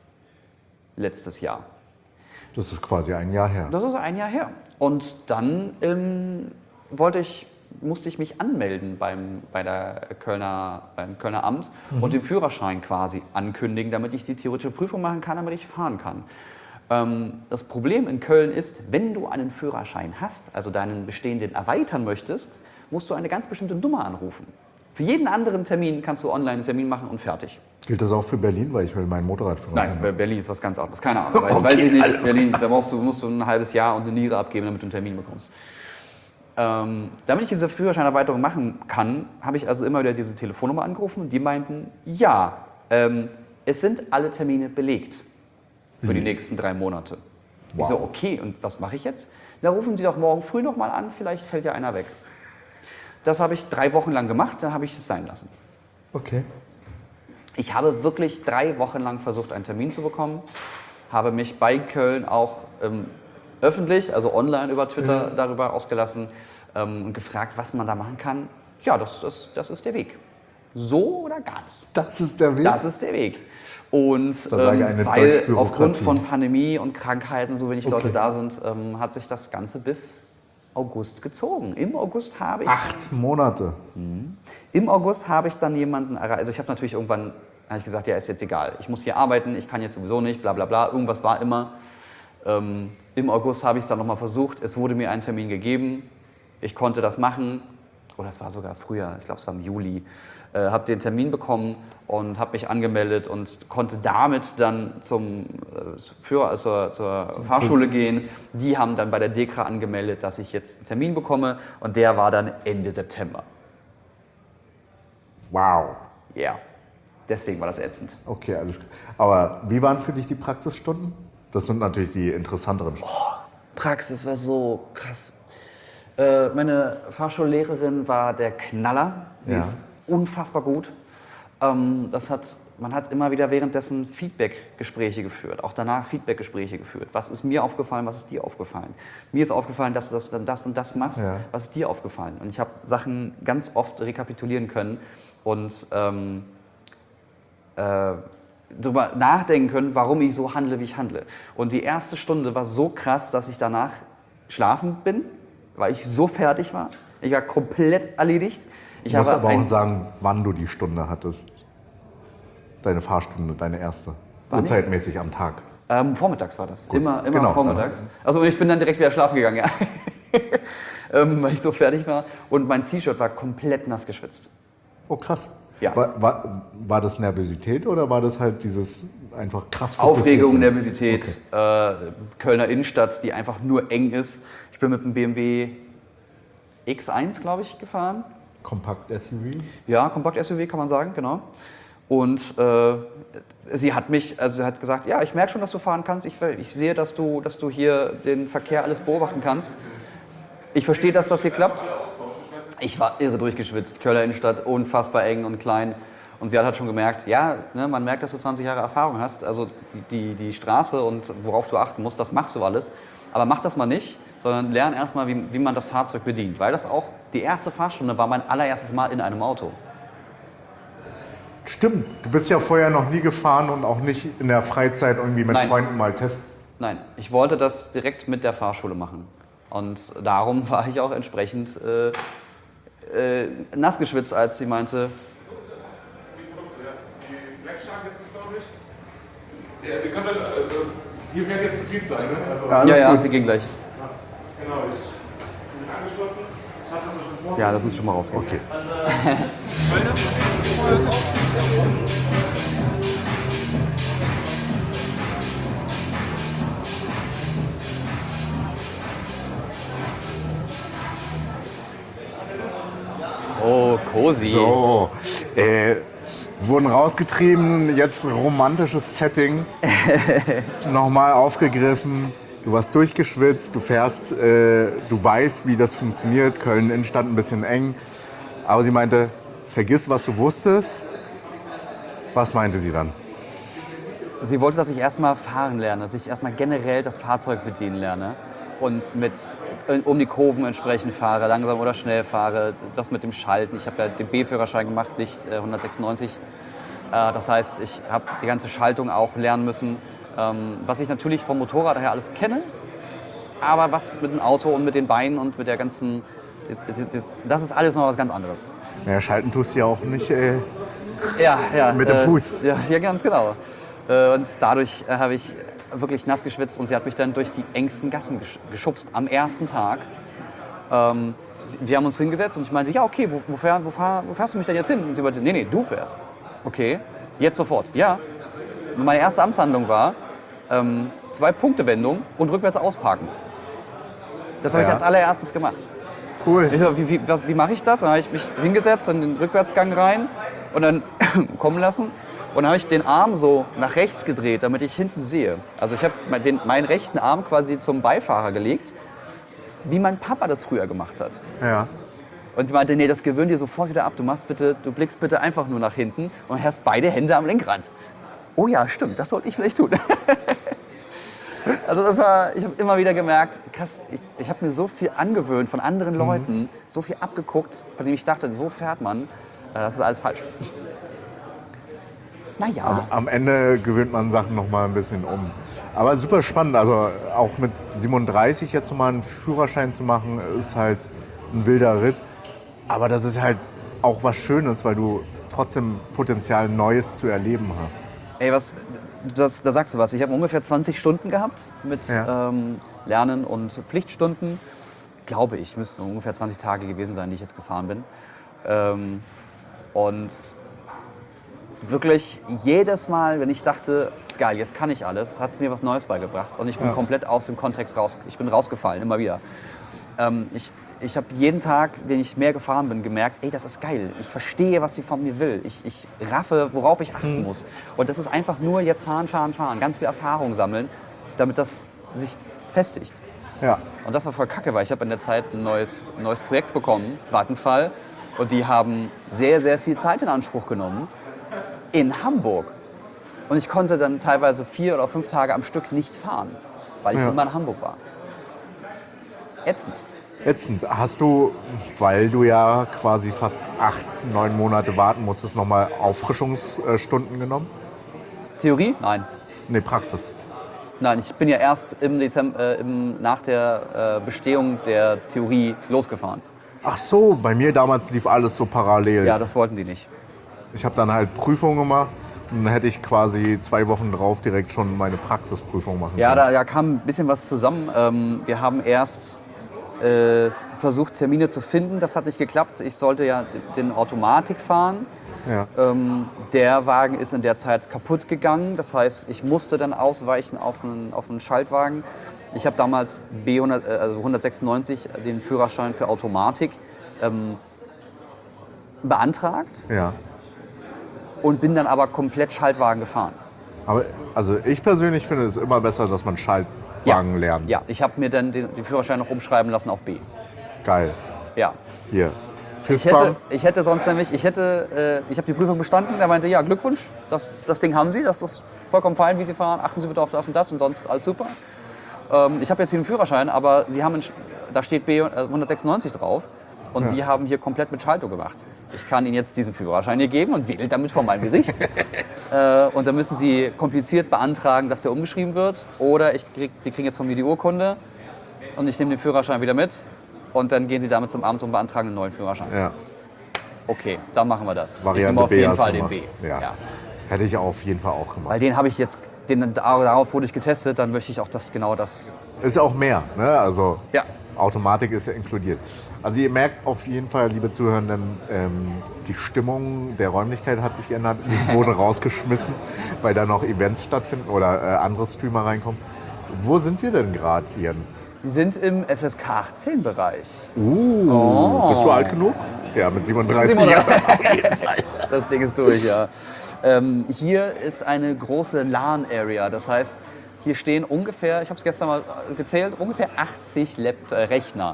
S3: Letztes Jahr.
S2: Das ist quasi ein Jahr her.
S3: Das ist ein Jahr her. Und dann ähm, wollte ich, musste ich mich anmelden beim, bei der Kölner, beim Kölner Amt mhm. und den Führerschein quasi ankündigen, damit ich die theoretische Prüfung machen kann, damit ich fahren kann. Ähm, das Problem in Köln ist, wenn du einen Führerschein hast, also deinen bestehenden erweitern möchtest, musst du eine ganz bestimmte Nummer anrufen. Für jeden anderen Termin kannst du online einen Termin machen und fertig.
S2: Gilt das auch für Berlin, weil ich will mein Motorradführerschein
S3: Nein,
S2: haben?
S3: Berlin ist was ganz anderes. Keine Ahnung, weiß,
S2: Okay,
S3: weiß ich nicht.
S2: also.
S3: Berlin, da brauchst du, musst du ein halbes Jahr und eine Niere abgeben, damit du einen Termin bekommst. Ähm, damit ich diese Führerscheinerweiterung machen kann, habe ich also immer wieder diese Telefonnummer angerufen und die meinten, ja, ähm, es sind alle Termine belegt für die nächsten drei Monate.
S2: Wow.
S3: Ich so, okay, und was mache ich jetzt? Da rufen Sie doch morgen früh nochmal an, vielleicht fällt ja einer weg. Das habe ich drei Wochen lang gemacht, dann habe ich es sein lassen.
S2: Okay.
S3: Ich habe wirklich drei Wochen lang versucht, einen Termin zu bekommen, habe mich bei Köln auch ähm, öffentlich, also online über Twitter, mhm. darüber ausgelassen ähm, und gefragt, was man da machen kann. Ja, das, das, das ist der Weg. So oder gar nicht.
S2: Das ist der Weg?
S3: Das ist der Weg. Und
S2: Da
S3: ähm,
S2: eine
S3: weil
S2: Deutschbürokratie.
S3: aufgrund von Pandemie und Krankheiten, so wenig
S2: Okay.
S3: Leute da sind, ähm, hat sich das Ganze bis August gezogen. Im August habe ich...
S2: Acht Monate.
S3: Im August habe ich dann jemanden erreicht. Also ich habe natürlich irgendwann habe ich gesagt, ja, ist jetzt egal. Ich muss hier arbeiten, ich kann jetzt sowieso nicht, bla bla bla. Irgendwas war immer. Ähm, Im August habe ich es dann nochmal versucht. Es wurde mir ein Termin gegeben. Ich konnte das machen. Oder es war sogar früher, ich glaube es war im Juli. Äh, habe den Termin bekommen und habe mich angemeldet und konnte damit dann zum, äh, Führer, also zur Fahrschule gehen. Die haben dann bei der DEKRA angemeldet, dass ich jetzt einen Termin bekomme und der war dann Ende September.
S2: Wow.
S3: Ja, yeah. Deswegen war das ätzend.
S2: Okay, alles klar. Aber wie waren für dich die Praxisstunden? Das sind natürlich die interessanteren Stunden.
S3: Oh, Praxis war so krass. Äh, meine Fahrschullehrerin war der Knaller. Die
S2: Ja.
S3: ist unfassbar gut. Ähm, das hat, man hat immer wieder währenddessen Feedback-Gespräche geführt, auch danach Feedback-Gespräche geführt. Was ist mir aufgefallen, was ist dir aufgefallen? Mir ist aufgefallen, dass du das, dann das und das machst.
S2: Ja.
S3: Was ist dir aufgefallen? Und ich habe Sachen ganz oft rekapitulieren können und ähm, äh, darüber nachdenken können, warum ich so handle, wie ich handle. Und die erste Stunde war so krass, dass ich danach schlafen bin, weil ich so fertig war. Ich war komplett erledigt. Ich
S2: Du musst
S3: habe
S2: aber
S3: ein,
S2: auch sagen, wann du die Stunde hattest. Deine Fahrstunde, deine erste.
S3: Wann ich-
S2: Uhrzeitmäßig am Tag.
S3: ähm, vormittags war das.
S2: Gut.
S3: Immer, immer
S2: Genau,
S3: vormittags. Also ich bin dann direkt wieder schlafen gegangen, ja. ähm, weil ich so fertig war. Und mein T-Shirt war komplett nass geschwitzt.
S2: Oh, krass.
S3: Ja.
S2: War, war, war das Nervosität oder war das halt dieses einfach krass fokussiert
S3: Aufregung,
S2: sein?
S3: Nervosität, äh, Kölner Innenstadt, die einfach nur eng ist. Ich bin mit dem B M W X eins, glaube ich, gefahren.
S2: Kompakt S U V?
S3: Ja, Kompakt-S U V kann man sagen, genau. Und äh, sie hat mich, also sie hat gesagt, ja, ich merke schon, dass du fahren kannst. Ich, ich sehe, dass du, dass du hier den Verkehr alles beobachten kannst. Ich verstehe, dass das hier klappt. Ich war irre durchgeschwitzt. Kölner Innenstadt, unfassbar eng und klein. Und sie hat halt schon gemerkt, ja, ne, man merkt, dass du zwanzig Jahre Erfahrung hast. Also die, die Straße und worauf du achten musst, das machst du alles. Aber mach das mal nicht, sondern lern erstmal, wie, wie man das Fahrzeug bedient. Weil das auch die erste Fahrstunde war mein allererstes Mal in einem Auto.
S2: Stimmt, du bist ja vorher noch nie gefahren und auch nicht in der Freizeit irgendwie mit
S3: Nein.
S2: Freunden mal testen.
S3: Nein, ich wollte das direkt mit der Fahrschule machen. Und darum war ich auch entsprechend äh, äh, nass geschwitzt, als sie meinte,
S4: die Blackshark ist das, glaube ich. Ja, Sie können euch, also hier wird jetzt Betrieb sein, ne? Also,
S2: Ja, alles
S3: ja, ja,
S2: gut.
S3: die gehen gleich.
S4: genau, ich bin angeschlossen. Ich hatte das schon vor.
S3: Ja, lass uns schon mal rausgehen.
S2: Okay.
S3: Oh, cozy.
S2: So, äh, wurden rausgetrieben, jetzt romantisches Setting, nochmal aufgegriffen. Du warst durchgeschwitzt, du fährst, äh, du weißt, wie das funktioniert. Köln Innenstadt ein bisschen eng. Aber sie meinte, vergiss, was du wusstest. Was meinte sie dann?
S3: Sie wollte, dass ich erstmal fahren lerne, dass ich erstmal generell das Fahrzeug bedienen lerne und mit um die Kurven entsprechend fahre, langsam oder schnell fahre, das mit dem Schalten. Ich habe ja den B-Führerschein gemacht, nicht äh, hundertsechsundneunzig. Äh, das heißt, ich habe die ganze Schaltung auch lernen müssen, ähm, was ich natürlich vom Motorrad her alles kenne, aber was mit dem Auto und mit den Beinen und mit der ganzen, das, das, das ist alles noch was ganz anderes.
S2: Naja, schalten tust du ja auch nicht. Äh,
S3: Ja, ja.
S2: Mit dem
S3: äh,
S2: Fuß.
S3: Ja, ja, ganz genau. Äh, und dadurch äh, habe ich wirklich nass geschwitzt und sie hat mich dann durch die engsten Gassen gesch geschubst am ersten Tag. Ähm, sie, wir haben uns hingesetzt und ich meinte, ja, okay, wo, wo, fähr, wo, fahr, wo fährst du mich denn jetzt hin? Und sie meinte, nee, nee, du fährst. Okay, jetzt sofort. Ja. Und meine erste Amtshandlung war, ähm, zwei Punkte-Wendung und rückwärts ausparken. Das habe
S2: Ja.
S3: ich als allererstes gemacht.
S2: cool.
S3: Ich so, wie, wie, was- wie mache ich das? Dann habe ich mich hingesetzt in den Rückwärtsgang rein und dann kommen lassen. Und dann habe ich den Arm so nach rechts gedreht, damit ich hinten sehe. Also ich habe mein- den- meinen rechten Arm quasi zum Beifahrer gelegt, wie mein Papa das früher gemacht hat.
S2: Ja.
S3: Und sie meinte, nee, das gewöhn dir sofort wieder ab. Du machst bitte, du blickst bitte einfach nur nach hinten und hast beide Hände am Lenkrad. Oh ja, stimmt, das sollte ich vielleicht tun. Also das war, ich habe immer wieder gemerkt, krass, ich, ich habe mir so viel angewöhnt von anderen Leuten, so viel abgeguckt, von dem ich dachte, so fährt man. Äh, Das ist alles falsch. Naja.
S2: Am Ende gewöhnt man Sachen noch mal ein bisschen um. Aber super spannend. Also auch mit siebenunddreißig jetzt noch mal einen Führerschein zu machen, ist halt ein wilder Ritt. Aber das ist halt auch was Schönes, weil du trotzdem Potenzial, Neues zu erleben hast.
S3: Ey, was, das, da sagst du was. Ich habe ungefähr zwanzig Stunden gehabt mit
S2: Ja.
S3: ähm, Lernen und Pflichtstunden. Glaube ich, müssten ungefähr zwanzig Tage gewesen sein, die ich jetzt gefahren bin. Ähm, und wirklich jedes Mal, wenn ich dachte, geil, jetzt kann ich alles, hat es mir was Neues beigebracht. Und ich bin
S2: Ja.
S3: komplett aus dem Kontext raus. Ich bin rausgefallen, immer wieder. Ähm, ich ich habe jeden Tag, den ich mehr gefahren bin, gemerkt, ey, das ist geil. Ich verstehe, was sie von mir will. Ich, ich raffe, worauf ich achten muss. Und das ist einfach nur jetzt fahren, fahren, fahren. Ganz viel Erfahrung sammeln, damit das sich festigt.
S2: Ja.
S3: Und das war voll kacke, weil ich habe in der Zeit ein neues, ein neues Projekt bekommen, Vattenfall. Und die haben sehr, sehr viel Zeit in Anspruch genommen in Hamburg. Und ich konnte dann teilweise vier oder fünf Tage am Stück nicht fahren, weil ich
S2: Ja.
S3: immer in Hamburg war. Ätzend.
S2: Ätzend. Hast du, weil du ja quasi fast acht, neun Monate warten musstest, nochmal Auffrischungsstunden genommen?
S3: Theorie? Nein.
S2: Nee, Praxis.
S3: Nein, ich bin ja erst im Dezember, äh, im, nach der äh, Bestehung der Theorie losgefahren.
S2: Ach so, bei mir damals lief alles so parallel.
S3: Ja, das wollten die nicht.
S2: Ich habe dann halt Prüfungen gemacht und dann hätte ich quasi zwei Wochen drauf direkt schon meine Praxisprüfung machen
S3: Ja,
S2: können.
S3: da, da kam ein bisschen was zusammen. Ähm, wir haben erst äh, versucht, Termine zu finden. Das hat nicht geklappt. Ich sollte ja den Automatik fahren.
S2: Ja.
S3: Ähm, der Wagen ist in der Zeit kaputt gegangen. Das heißt, ich musste dann ausweichen auf einen, auf einen Schaltwagen. Ich habe damals B hundert, äh, also hundertsechsundneunzig den Führerschein für Automatik ähm, beantragt.
S2: Ja.
S3: und bin dann aber komplett Schaltwagen gefahren.
S2: Aber also ich persönlich finde es immer besser, dass man Schaltwagen lernt.
S3: Ja, ich habe mir dann den, den Führerschein noch umschreiben lassen auf B.
S2: Geil.
S3: Ja.
S2: Hier.
S3: Ich hätte, ich hätte sonst nämlich, ich hätte, äh, ich habe die Prüfung bestanden, der meinte, ja, Glückwunsch, das, das Ding haben Sie, das ist vollkommen fein, wie Sie fahren, achten Sie bitte auf das und das und sonst alles super. Ähm, ich habe jetzt hier einen Führerschein, aber Sie haben, einen, da steht B hundertsechsundneunzig drauf und
S2: Ja.
S3: Sie haben hier komplett mit Schaltung gemacht. Ich kann Ihnen jetzt diesen Führerschein hier geben und wedelt damit vor meinem Gesicht. äh, und dann müssen Sie kompliziert beantragen, dass der umgeschrieben wird, oder ich krieg, die kriegen jetzt von mir die Urkunde und ich nehme den Führerschein wieder mit. Und dann gehen Sie damit zum Amt und beantragen einen neuen Führerschein.
S2: Ja.
S3: Okay, dann machen wir das.
S2: Variante
S3: ich nehme auf
S2: B
S3: jeden
S2: hast
S3: Fall
S2: du
S3: den
S2: gemacht.
S3: B.
S2: Ja.
S3: Ja.
S2: Hätte ich auf jeden Fall auch gemacht.
S3: Weil den habe ich jetzt, den, darauf wurde ich getestet, dann möchte ich auch das, genau das.
S2: Ist auch mehr, ne? Also
S3: Ja.
S2: Automatik ist ja inkludiert. Also ihr merkt auf jeden Fall, liebe Zuhörenden, ähm, die Stimmung der Räumlichkeit hat sich geändert. Ich wurde rausgeschmissen, weil da noch Events stattfinden oder äh, andere Streamer reinkommen. Wo sind wir denn gerade, Jens?
S3: Wir sind im F S K achtzehn-Bereich.
S2: Uh,
S3: Oh.
S2: Bist du alt genug? Ja, mit siebenunddreißig
S3: siebenunddreißig.
S2: Jahren.
S3: Das Ding ist durch, ja. Ähm, hier ist eine große LAN-Area. Das heißt, hier stehen ungefähr, ich habe es gestern mal gezählt, ungefähr achtzig Lapt- äh, Rechner.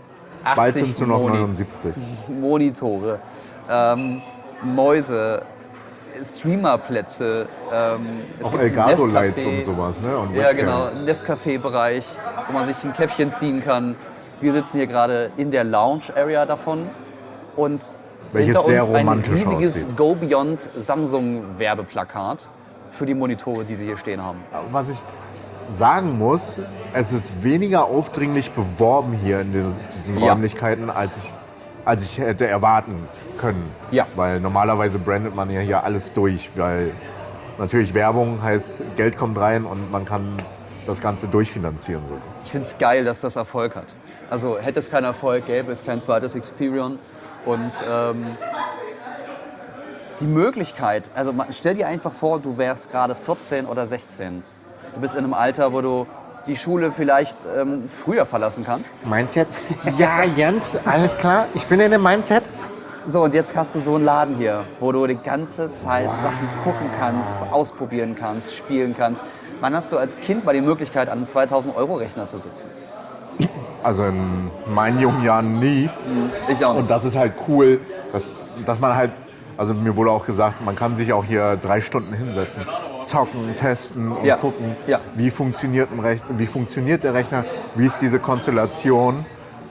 S2: Bald sind es nur noch
S3: Moni-
S2: neunundsiebzig.
S3: Monitore, ähm, Mäuse, Streamerplätze. Ähm, es
S2: Auch
S3: gibt ein
S2: Elgato-Lights
S3: Nescafé.
S2: und sowas, ne? Und
S3: Ja,
S2: Webcams.
S3: genau, ein Nescafé-Bereich, wo man sich ein Käffchen ziehen kann. Wir sitzen hier gerade in der Lounge-Area davon und
S2: Welches
S3: hinter
S2: sehr
S3: uns ein
S2: romantisch
S3: riesiges
S2: aussieht.
S3: Go Beyond Samsung-Werbeplakat für die Monitore, die sie hier stehen haben.
S2: Was ich sagen muss, es ist weniger aufdringlich beworben hier in den, diesen
S3: Ja.
S2: Räumlichkeiten, als ich, als ich hätte erwarten können.
S3: Ja.
S2: Weil normalerweise brandet man ja hier alles durch, weil natürlich Werbung heißt, Geld kommt rein und man kann das Ganze durchfinanzieren. So.
S3: Ich finde es geil, dass das Erfolg hat. Also hätte es keinen Erfolg, gäbe es kein zweites Experion. Und ähm, die Möglichkeit, also man, stell dir einfach vor, du wärst gerade vierzehn oder sechzehn. Du bist in einem Alter, wo du die Schule vielleicht ähm, früher verlassen kannst.
S2: Mindset? Ja, Jens, alles klar. Ich bin in dem Mindset.
S3: So, und jetzt hast du so einen Laden hier, wo du die ganze Zeit Sachen gucken kannst, ausprobieren kannst, spielen kannst. Wann hast du als Kind mal die Möglichkeit, an einem zweitausend-Euro-Rechner zu sitzen?
S2: Also in meinen jungen Jahren nie.
S3: Ich auch
S2: Und
S3: nicht.
S2: das ist halt cool, dass, dass man halt, also mir wurde auch gesagt, man kann sich auch hier drei Stunden hinsetzen, zocken, testen und
S3: Ja.
S2: gucken,
S3: Ja.
S2: wie, funktioniert ein Rechner, wie funktioniert der Rechner, wie ist diese Konstellation.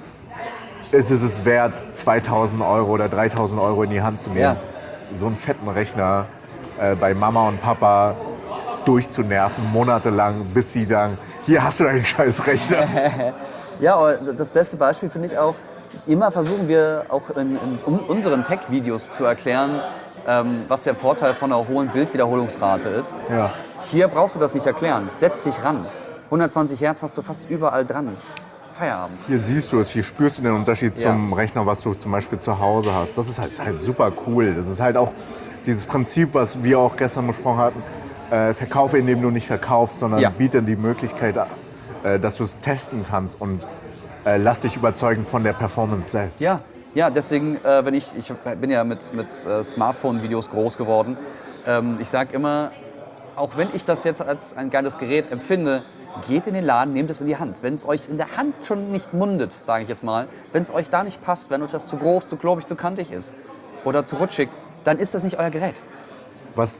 S2: Ist es es wert, zweitausend Euro oder dreitausend Euro in die Hand zu nehmen,
S3: Ja.
S2: so einen fetten Rechner äh, bei Mama und Papa durchzunerven, monatelang, bis sie dann, hier hast du deinen scheiß Rechner.
S3: Ja, aber das beste Beispiel finde ich auch, immer versuchen wir auch in, in un- unseren Tech-Videos zu erklären, ähm, was der Vorteil von einer hohen Bildwiederholungsrate ist.
S2: Ja.
S3: Hier brauchst du das nicht erklären. Setz dich ran. hundertzwanzig Hertz hast du fast überall dran. Feierabend.
S2: Hier siehst du es, hier spürst du den Unterschied
S3: Ja.
S2: zum Rechner, was du zum Beispiel zu Hause hast. Das ist halt, ist halt super cool. Das ist halt auch dieses Prinzip, was wir auch gestern besprochen hatten. Äh, verkaufe, indem du nicht verkaufst, sondern
S3: Ja.
S2: biete die Möglichkeit, äh, dass du es testen kannst und äh, lass dich überzeugen von der Performance selbst.
S3: Ja, ja, deswegen, äh, wenn ich, ich bin ja mit, mit äh, Smartphone-Videos groß geworden. Ähm, ich sage immer, auch wenn ich das jetzt als ein geiles Gerät empfinde, geht in den Laden, nehmt es in die Hand. Wenn es euch in der Hand schon nicht mundet, sage ich jetzt mal, wenn es euch da nicht passt, wenn euch das zu groß, zu klobig, zu kantig ist oder zu rutschig, dann ist das nicht euer Gerät.
S2: Was,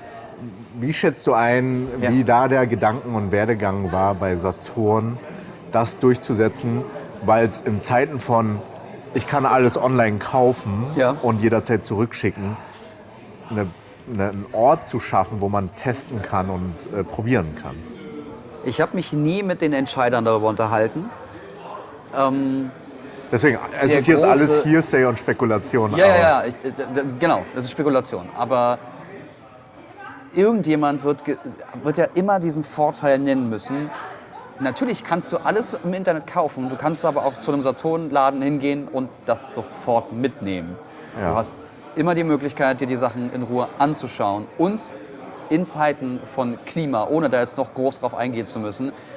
S2: wie schätzt du ein,
S3: Ja.
S2: wie da der Gedanken- und Werdegang war bei Saturn, das durchzusetzen? Weil es in Zeiten von, ich kann alles online kaufen
S3: Ja.
S2: und jederzeit zurückschicken, eine, eine, einen Ort zu schaffen, wo man testen kann und äh, probieren kann.
S3: Ich habe mich nie mit den Entscheidern darüber unterhalten. Ähm,
S2: Deswegen, es
S3: Der
S2: ist jetzt
S3: große-
S2: alles Hearsay und Spekulation.
S3: Ja,
S2: aber
S3: ja, ja, ich, d- d- genau, das ist Spekulation. Aber irgendjemand wird, ge- wird ja immer diesen Vorteil nennen müssen. Natürlich kannst du alles im Internet kaufen, du kannst aber auch zu einem Saturn-Laden hingehen und das sofort mitnehmen.
S2: Ja.
S3: Du hast immer die Möglichkeit, dir die Sachen in Ruhe anzuschauen. Und in Zeiten von Klima, ohne da jetzt noch groß drauf eingehen zu müssen,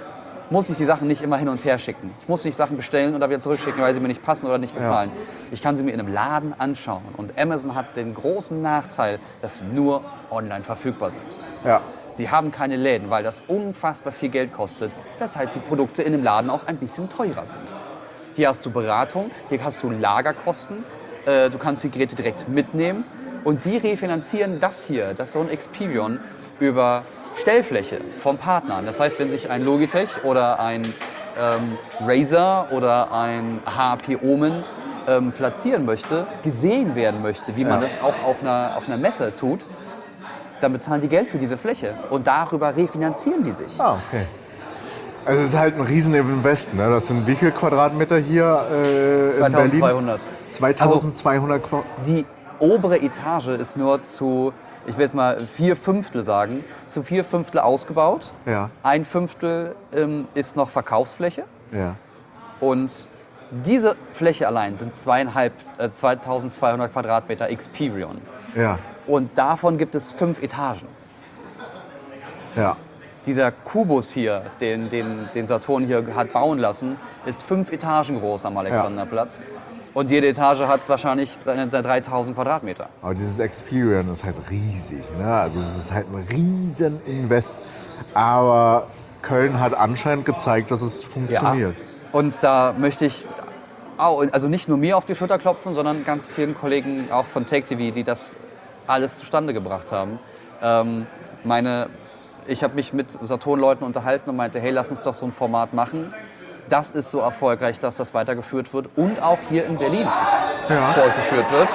S3: muss ich die Sachen nicht immer hin und her schicken. Ich muss nicht Sachen bestellen und dann wieder zurückschicken, weil sie mir nicht passen oder nicht gefallen. Ja. Ich kann sie mir in einem Laden anschauen. Und Amazon hat den großen Nachteil, dass sie nur online verfügbar sind.
S2: Ja.
S3: Sie haben keine Läden, weil das unfassbar viel Geld kostet, weshalb die Produkte in dem Laden auch ein bisschen teurer sind. Hier hast du Beratung, hier hast du Lagerkosten, äh, du kannst die Geräte direkt mitnehmen und die refinanzieren das hier, das ist so ein Experion, über Stellfläche vom Partner. Das heißt, wenn sich ein Logitech oder ein ähm, Razer oder ein H P Omen ähm, platzieren möchte, gesehen werden möchte, wie man ja. das auch auf einer, auf einer Messe tut, dann bezahlen die Geld für diese Fläche und darüber refinanzieren die sich.
S2: Ah, okay. Also es ist halt ein riesen Invest, ne? Das sind wie viele Quadratmeter hier äh, in Berlin?
S3: zweitausendzweihundert.
S2: zweitausendzweihundert
S3: also,
S2: Quadratmeter.
S3: Die obere Etage ist nur zu, ich will jetzt mal vier Fünftel sagen, zu vier Fünftel ausgebaut.
S2: Ja.
S3: Ein Fünftel ähm, ist noch Verkaufsfläche.
S2: Ja.
S3: Und diese Fläche allein sind zweieinhalb, äh, zweitausendzweihundert Quadratmeter Experion.
S2: Ja.
S3: Und davon gibt es fünf Etagen.
S2: Ja.
S3: Dieser Kubus hier, den, den, den Saturn hier hat bauen lassen, ist fünf Etagen groß am Alexanderplatz. Ja. Und jede Etage hat wahrscheinlich seine dreitausend Quadratmeter.
S2: Aber dieses Experion ist halt riesig. Ne? Also es ist halt ein riesen Invest. Aber Köln hat anscheinend gezeigt, dass es funktioniert.
S3: Ja. Und da möchte ich auch, also nicht nur mir auf die Schulter klopfen, sondern ganz vielen Kollegen auch von Take T V, die das alles zustande gebracht haben. Ähm, meine, ich habe mich mit Saturn-Leuten unterhalten und meinte, hey, lass uns doch so ein Format machen. Das ist so erfolgreich, dass das weitergeführt wird und auch hier in Berlin
S2: ja.
S3: fortgeführt wird.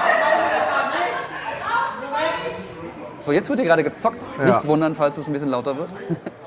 S3: So, jetzt wird hier gerade gezockt. Ja. Nicht wundern, falls es ein bisschen lauter wird.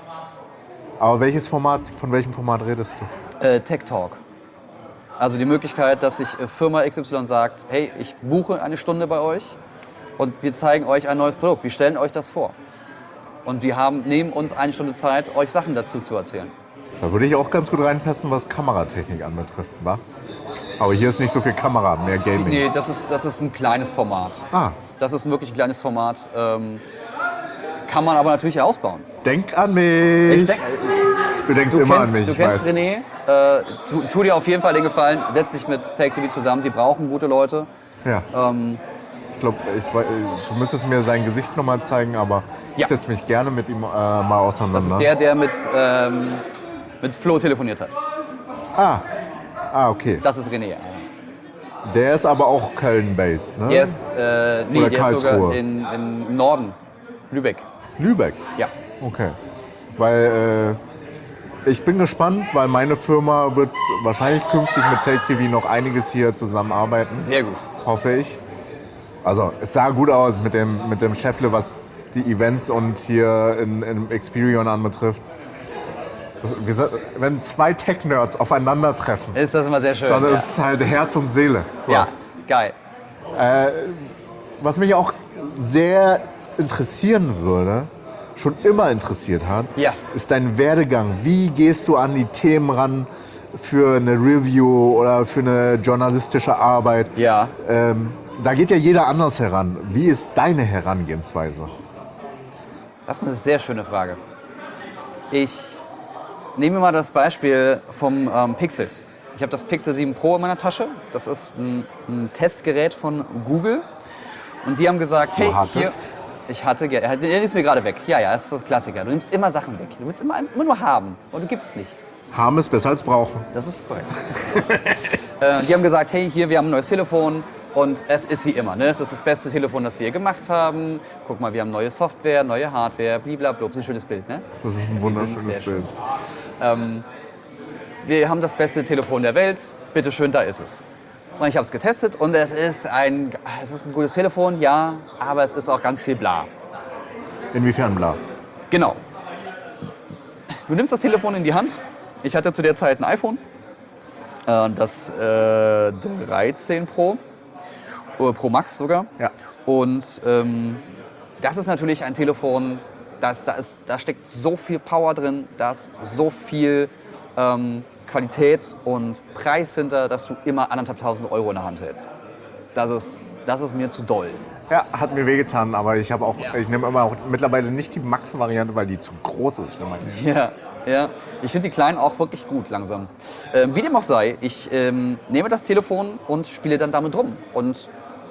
S2: Aber welches Format, von welchem Format redest du?
S3: Äh, Tech Talk. Also die Möglichkeit, dass sich Firma X Y sagt, hey, ich buche eine Stunde bei euch und wir zeigen euch ein neues Produkt. Wir stellen euch das vor. Und wir haben, nehmen uns eine Stunde Zeit, euch Sachen dazu zu erzählen.
S2: Da würde ich auch ganz gut reinpassen, was Kameratechnik anbetrifft, wa? Aber hier ist nicht so viel Kamera, mehr Gaming.
S3: Nee, das ist, das ist ein kleines Format.
S2: Ah.
S3: Das ist wirklich ein kleines Format. Ähm, kann man aber natürlich ausbauen.
S2: Denk an mich!
S3: Ich denk,
S2: du denkst
S3: du
S2: immer
S3: kennst,
S2: an mich,
S3: Du
S2: ich
S3: kennst
S2: weiß.
S3: René. Äh, tu, tu dir auf jeden Fall den Gefallen, setz dich mit Take T V zusammen. Die brauchen gute Leute.
S2: Ja.
S3: Ähm,
S2: ich glaube, du müsstest mir sein Gesicht noch mal zeigen, aber
S3: ja.
S2: ich setze mich gerne mit ihm äh, mal auseinander.
S3: Das ist der, der mit, ähm, mit Flo telefoniert hat.
S2: Ah. ah, okay.
S3: Das ist René.
S2: Der ist aber auch Köln-based, ne?
S3: Der ist, äh, nee,
S2: Oder
S3: der ist sogar
S2: Karlsruhe?
S3: in, in, im Norden. Lübeck.
S2: Lübeck?
S3: Ja.
S2: Okay. Weil äh, ich bin gespannt, weil meine Firma wird wahrscheinlich künftig mit Take T V noch einiges hier zusammenarbeiten.
S3: Sehr gut.
S2: Hoffe ich. Also es sah gut aus mit dem, mit dem Chefle, was die Events und hier in, in Experion anbetrifft. Das, wir, wenn zwei Tech-Nerds aufeinandertreffen,
S3: Ist das immer sehr schön.
S2: dann
S3: ja.
S2: ist es halt Herz und Seele. So.
S3: Ja, geil.
S2: Äh, was mich auch sehr interessieren würde, schon immer interessiert hat,
S3: Ja.
S2: ist dein Werdegang. Wie gehst du an die Themen ran für eine Review oder für eine journalistische Arbeit?
S3: Ja.
S2: Ähm, da geht ja jeder anders heran. Wie ist deine Herangehensweise?
S3: Das ist eine sehr schöne Frage. Ich nehme mal das Beispiel vom ähm, Pixel. Ich habe das Pixel sieben Pro in meiner Tasche. Das ist ein, ein Testgerät von Google. Und die haben gesagt, hey, hier, ich hatte, der ist mir gerade weg. Ja, ja, das ist das Klassiker. Du nimmst immer Sachen weg. Du willst immer, immer nur haben und du gibst nichts.
S2: Haben ist besser als brauchen.
S3: Das ist korrekt. äh, die haben gesagt, hey, hier, wir haben ein neues Telefon. Und es ist wie immer, ne? Es ist das beste Telefon, das wir gemacht haben. Guck mal, wir haben neue Software, neue Hardware, blablabla. Das ist ein schönes Bild, ne?
S2: Das ist ein wunderschönes Bild.
S3: Ähm, wir haben das beste Telefon der Welt. Bitte schön, da ist es. Und ich habe es getestet und es ist, ein, es ist ein gutes Telefon, ja, aber es ist auch ganz viel bla.
S2: Inwiefern bla?
S3: Genau. Du nimmst das Telefon in die Hand. Ich hatte zu der Zeit ein iPhone, äh, das äh, dreizehn Pro. Pro Max sogar.
S2: Ja.
S3: Und ähm, das ist natürlich ein Telefon, das, da, ist, da steckt so viel Power drin, da ist so viel ähm, Qualität und Preis hinter, dass du immer anderthalbtausend Euro in der Hand hältst. Das ist, das ist mir zu doll.
S2: Ja, hat mir wehgetan, aber ich habe auch,
S3: Ja.
S2: ich nehme immer auch mittlerweile nicht die Max-Variante, weil die zu groß ist für meine.
S3: Ja, ja. Ich finde die kleinen auch wirklich gut langsam. Ähm, wie dem auch sei, ich ähm, nehme das Telefon und spiele dann damit rum. Und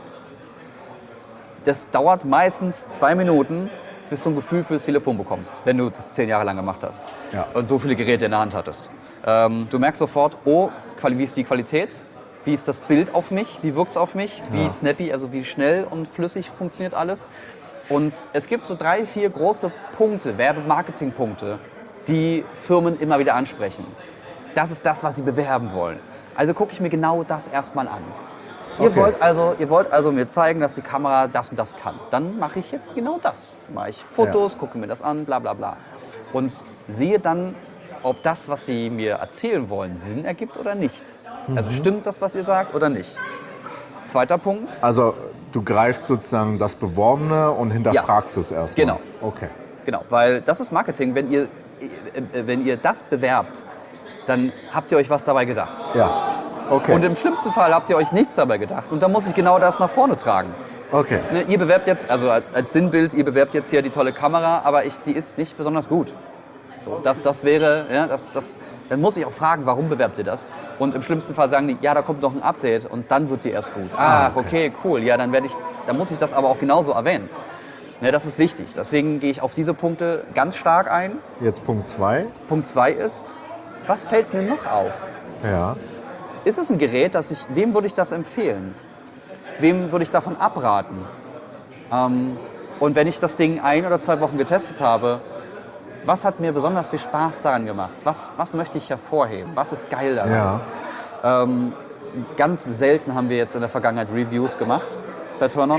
S3: das dauert meistens zwei Minuten, bis du ein Gefühl fürs Telefon bekommst, wenn du das zehn Jahre lang gemacht hast
S2: Ja.
S3: und so viele Geräte in der Hand hattest. Ähm, du merkst sofort, oh, quali- wie ist die Qualität? Wie ist das Bild auf mich? Wie wirkt es auf mich? Wie
S2: Ja.
S3: snappy, also wie schnell und flüssig funktioniert alles? Und es gibt so drei, vier große Punkte, Werbemarketingpunkte, die Firmen immer wieder ansprechen. Das ist das, was sie bewerben wollen. Also gucke ich mir genau das erstmal an. Ihr,
S2: Okay.
S3: wollt also, ihr wollt also mir zeigen, dass die Kamera das und das kann. Dann mache ich jetzt genau das. Mache ich Fotos,
S2: Ja.
S3: gucke mir das an, bla bla bla. Und sehe dann, ob das, was sie mir erzählen wollen, Sinn ergibt oder nicht. Also stimmt das, was ihr sagt oder nicht. Zweiter Punkt.
S2: Also du greifst sozusagen das Beworbene und hinterfragst es erstmal.
S3: Genau.
S2: Okay.
S3: Genau, weil das ist Marketing. Wenn ihr, äh, wenn ihr das bewerbt, dann habt ihr euch was dabei gedacht.
S2: Ja. Okay.
S3: Und im schlimmsten Fall habt ihr euch nichts dabei gedacht. Und dann muss ich genau das nach vorne tragen.
S2: okay.
S3: Ne, ihr bewerbt jetzt, also als Sinnbild, ihr bewerbt jetzt hier die tolle Kamera, aber ich, die ist nicht besonders gut. So, das, das wäre, ja, das, das, dann muss ich auch fragen, warum bewerbt ihr das? Und im schlimmsten Fall sagen die, ja, da kommt noch ein Update und dann wird die erst gut. Ah, okay, cool, ja, dann werde ich, dann muss ich das aber auch genauso erwähnen. Ja, das ist wichtig. Deswegen gehe ich auf diese Punkte ganz stark ein.
S2: Jetzt Punkt zwei.
S3: Punkt zwei ist, was fällt mir noch auf?
S2: Ja.
S3: Ist es ein Gerät, das ich, wem würde ich das empfehlen? Wem würde ich davon abraten? Ähm, und wenn ich das Ding ein oder zwei Wochen getestet habe, was hat mir besonders viel Spaß daran gemacht? Was, was möchte ich hervorheben? Was ist geil daran?
S2: Ja.
S3: Ähm, ganz selten haben wir jetzt in der Vergangenheit Reviews gemacht bei Turn-On.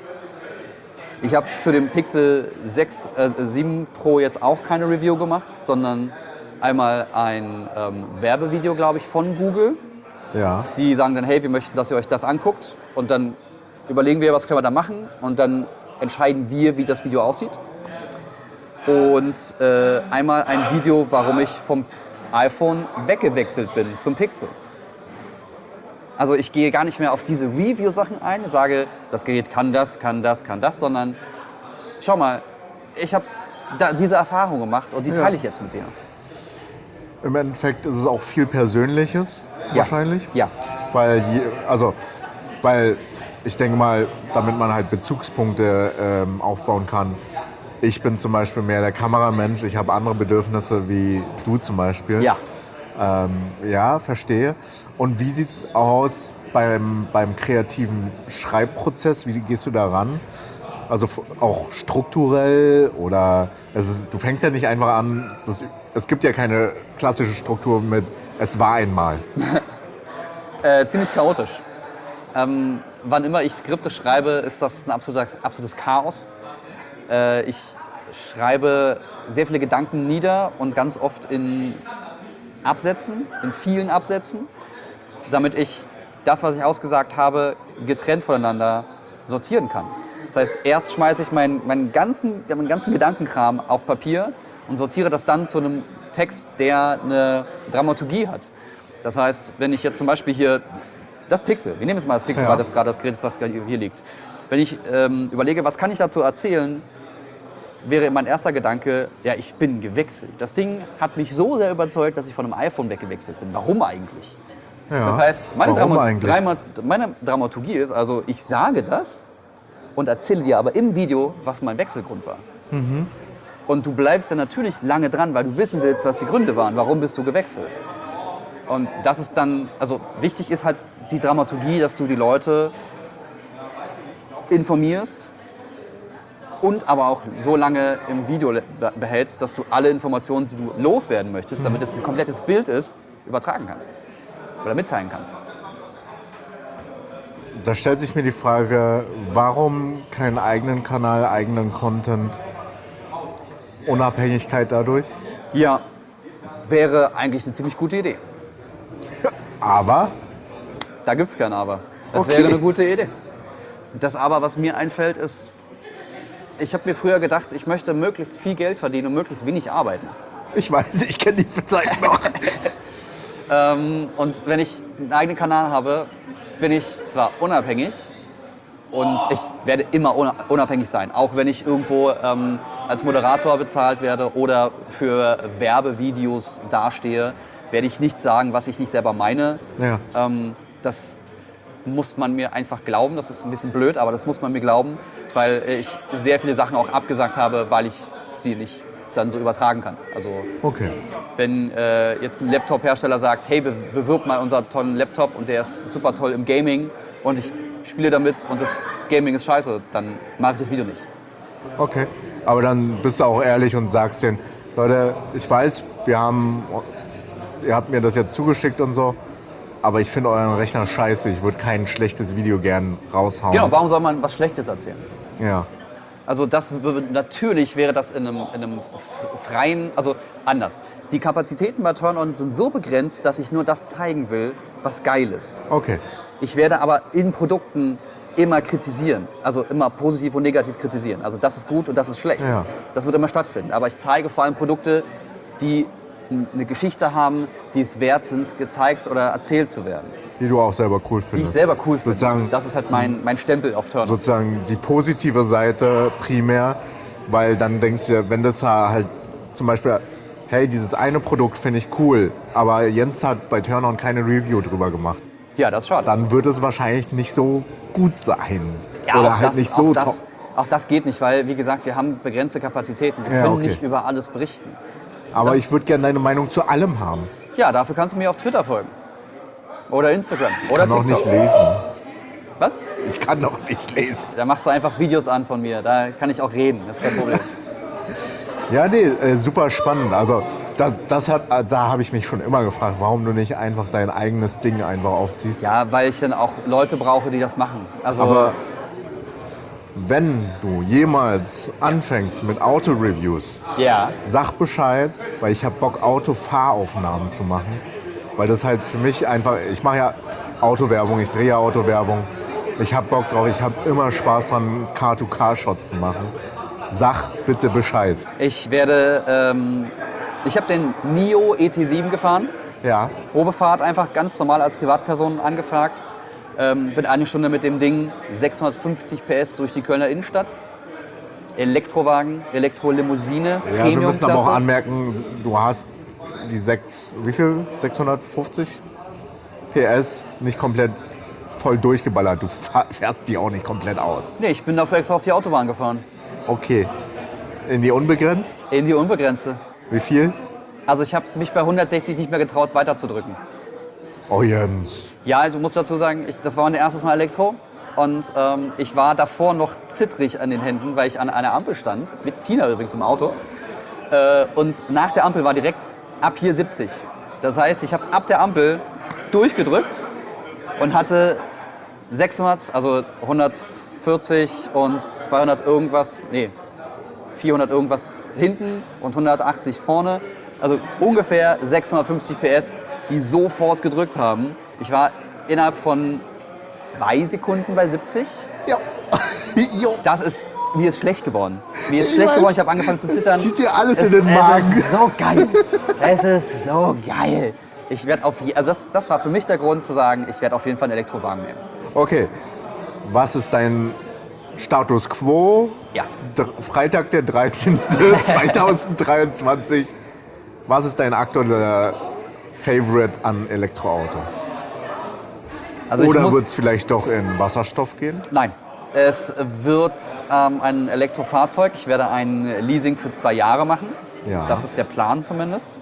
S3: Ich habe zu dem Pixel sechs, äh, sieben Pro jetzt auch keine Review gemacht, sondern einmal ein ähm, Werbevideo, glaube ich, von Google.
S2: Ja.
S3: Die sagen dann, hey, wir möchten, dass ihr euch das anguckt. Und dann überlegen wir, was können wir da machen. Und dann entscheiden wir, wie das Video aussieht. Und äh, einmal ein Video, warum ich vom iPhone weggewechselt bin zum Pixel. Also ich gehe gar nicht mehr auf diese Review-Sachen ein, sage, das Gerät kann das, kann das, kann das, sondern schau mal, ich habe diese Erfahrung gemacht und die
S2: Ja.
S3: teile ich jetzt mit dir.
S2: Im Endeffekt ist es auch viel Persönliches
S3: Ja.
S2: wahrscheinlich.
S3: Ja.
S2: Weil, je, also, weil ich denke mal, damit man halt Bezugspunkte ähm, aufbauen kann. Ich bin zum Beispiel mehr der Kameramensch, ich habe andere Bedürfnisse wie du zum Beispiel.
S3: Ja.
S2: Ähm, ja, verstehe. Und wie sieht es aus beim, beim kreativen Schreibprozess? Wie gehst du da ran? Also f- auch strukturell oder es ist, du fängst ja nicht einfach an, das, es gibt ja keine klassische Struktur mit es war einmal.
S3: Äh, ziemlich chaotisch. Ähm, wann immer ich Skripte schreibe, ist das ein absolutes, absolutes Chaos. Äh, ich schreibe sehr viele Gedanken nieder und ganz oft in Absätzen, in vielen Absätzen, damit ich das, was ich ausgesagt habe, getrennt voneinander sortieren kann. Das heißt, erst schmeiße ich meinen, meinen, ganzen, meinen ganzen Gedankenkram auf Papier und sortiere das dann zu einem Text, der eine Dramaturgie hat. Das heißt, wenn ich jetzt zum Beispiel hier das Pixel, wir nehmen jetzt mal das Pixel,
S2: Ja.
S3: weil das gerade das Gerät ist, was hier liegt. Wenn ich ähm, überlege, was kann ich dazu erzählen, wäre mein erster Gedanke, ja, ich bin gewechselt. Das Ding hat mich so sehr überzeugt, dass ich von einem iPhone weggewechselt bin. Warum eigentlich?
S2: Ja.
S3: Das heißt, meine,
S2: Warum
S3: Drama
S2: eigentlich?
S3: Drama meine Dramaturgie ist, also ich sage das und erzähle dir aber im Video, was mein Wechselgrund war.
S2: Mhm.
S3: Und du bleibst dann natürlich lange dran, weil du wissen willst, was die Gründe waren. Warum bist du gewechselt? Und das ist dann, also wichtig ist halt die Dramaturgie, dass du die Leute informierst und aber auch so lange im Video le- behältst, dass du alle Informationen, die du loswerden möchtest, damit es ein komplettes Bild ist, übertragen kannst oder mitteilen kannst.
S2: Da stellt sich mir die Frage, warum keinen eigenen Kanal, eigenen Content, Unabhängigkeit dadurch?
S3: Ja, wäre eigentlich eine ziemlich gute Idee.
S2: Aber,
S3: Da gibt es kein Aber. Das
S2: Okay.
S3: wäre eine gute Idee. Das Aber, was mir einfällt, ist, ich habe mir früher gedacht, ich möchte möglichst viel Geld verdienen und möglichst wenig arbeiten.
S2: ich weiß, ich kenne die Zeit noch.
S3: Ähm, und wenn ich einen eigenen Kanal habe, bin ich zwar unabhängig Und ich werde immer unabhängig sein, auch wenn ich irgendwo ähm, als Moderator bezahlt werde oder für Werbevideos dastehe, werde ich nicht sagen, was ich nicht selber meine.
S2: Ja.
S3: Ähm, das muss man mir einfach glauben. Das ist ein bisschen blöd, aber das muss man mir glauben, weil ich sehr viele Sachen auch abgesagt habe, weil ich sie nicht dann so übertragen kann. Also
S2: Okay.
S3: wenn äh, jetzt ein Laptop-Hersteller sagt, hey, be bewirb mal unseren tollen Laptop und der ist super toll im Gaming und ich spiele damit und das Gaming ist scheiße, dann mache ich das Video nicht.
S2: Okay. Aber dann bist du auch ehrlich und sagst denen, Leute, ich weiß, wir haben, ihr habt mir das jetzt zugeschickt und so, aber ich finde euren Rechner scheiße, ich würde kein schlechtes Video gern raushauen.
S3: Genau, warum soll man was Schlechtes erzählen?
S2: Ja.
S3: Also das, natürlich wäre das in einem, in einem freien, also anders. Die Kapazitäten bei Turn-On sind so begrenzt, dass ich nur das zeigen will, was geil ist.
S2: Okay.
S3: Ich werde aber in Produkten immer kritisieren, also immer positiv und negativ kritisieren. Also das ist gut und das ist schlecht.
S2: Ja.
S3: Das wird immer stattfinden. Aber ich zeige vor allem Produkte, die eine Geschichte haben, die es wert sind, gezeigt oder erzählt zu werden.
S2: Die du auch selber cool findest.
S3: Die ich selber cool finde.
S2: Sozusagen,
S3: Das ist halt mein, mein Stempel auf Turn-On.
S2: sozusagen die positive Seite primär, weil dann denkst du, wenn das halt zum Beispiel, hey, dieses eine Produkt finde ich cool, aber Jens hat bei Turn-On keine Review drüber gemacht,
S3: Ja, das ist schade.
S2: dann wird es wahrscheinlich nicht so gut sein.
S3: Ja,
S2: Oder
S3: auch
S2: halt
S3: das,
S2: nicht so
S3: auch das,
S2: top.
S3: auch das geht nicht, weil, wie gesagt, wir haben begrenzte Kapazitäten. Wir
S2: Ja,
S3: können
S2: okay.
S3: nicht über alles berichten.
S2: Aber
S3: das-
S2: ich würde gerne deine Meinung zu allem haben.
S3: Ja, dafür kannst du mir auf Twitter folgen. Oder Instagram. Oder
S2: Ich kann auch
S3: TikTok.
S2: nicht lesen.
S3: Was?
S2: Ich kann doch nicht lesen.
S3: Da machst du einfach Videos an von mir. Da kann ich auch reden. Das ist kein Problem.
S2: Ja, nee, äh, super spannend. Also das, das hat, äh, da habe ich mich schon immer gefragt, warum du nicht einfach dein eigenes Ding einfach aufziehst.
S3: Ja, weil ich dann auch Leute brauche, die das machen. Also,
S2: Aber wenn du jemals anfängst mit Auto-Reviews,
S3: ja.
S2: sag Bescheid, weil ich habe Bock, Autofahraufnahmen zu machen. Weil das halt für mich einfach, ich mache ja Autowerbung, ich drehe ja Autowerbung. Ich habe Bock drauf, ich habe immer Spaß dran, Car to Car Shots zu machen. Sag bitte Bescheid.
S3: Ich werde, ähm, ich habe den Nio E T sieben gefahren.
S2: Ja,
S3: Probefahrt einfach ganz normal als Privatperson angefragt. Ähm, bin eine Stunde mit dem Ding, sechshundertfünfzig P S durch die Kölner Innenstadt. Elektrowagen, Elektrolimousine,
S2: ja wir müssen aber auch
S3: Premiumklasse.
S2: anmerken, du hast die sechs, wie viel? sechshundertfünfzig P S nicht komplett voll durchgeballert. Du fahr- fährst die auch nicht komplett aus.
S3: Nee, ich bin dafür extra auf die Autobahn gefahren.
S2: Okay. In die unbegrenzt?
S3: In die Unbegrenzte.
S2: Wie viel?
S3: Also ich habe mich bei hundertsechzig nicht mehr getraut, weiterzudrücken.
S2: Oh Jens.
S3: Ja, du musst dazu sagen, ich, das war mein erstes Mal Elektro. Und ähm, ich war davor noch zittrig an den Händen, weil ich an einer Ampel stand. Mit Tina übrigens im Auto. Äh, und nach der Ampel war direkt ab hier siebzig. Das heißt, ich habe ab der Ampel durchgedrückt und hatte sechshundert, also hundertvierzig und zweihundert irgendwas, nee, vierhundert irgendwas hinten und hundertachtzig vorne. Also ungefähr sechshundertfünfzig P S, die sofort gedrückt haben. Ich war innerhalb von zwei Sekunden bei siebzig.
S2: Ja. jo.
S3: Das ist, mir ist schlecht geworden. Mir ist
S2: Ich
S3: schlecht
S2: weiß.
S3: geworden, ich habe angefangen zu zittern.
S2: Zieht dir alles
S3: es,
S2: in den Magen.
S3: Es ist so geil. Es ist so geil. Ich werde auf je, also das, das war für mich der Grund zu sagen, ich werde auf jeden Fall einen Elektrowagen nehmen.
S2: Okay. Was ist dein Status Quo?
S3: Ja.
S2: Dr- Freitag, der dreizehnte zweitausenddreiundzwanzig. Was ist dein aktueller Favorite an Elektroauto?
S3: Also ich
S2: Oder
S3: muss-
S2: wird es vielleicht doch in Wasserstoff gehen?
S3: Nein. Es wird ähm, ein Elektrofahrzeug. Ich werde ein Leasing für zwei Jahre machen.
S2: Ja.
S3: Das ist der Plan zumindest.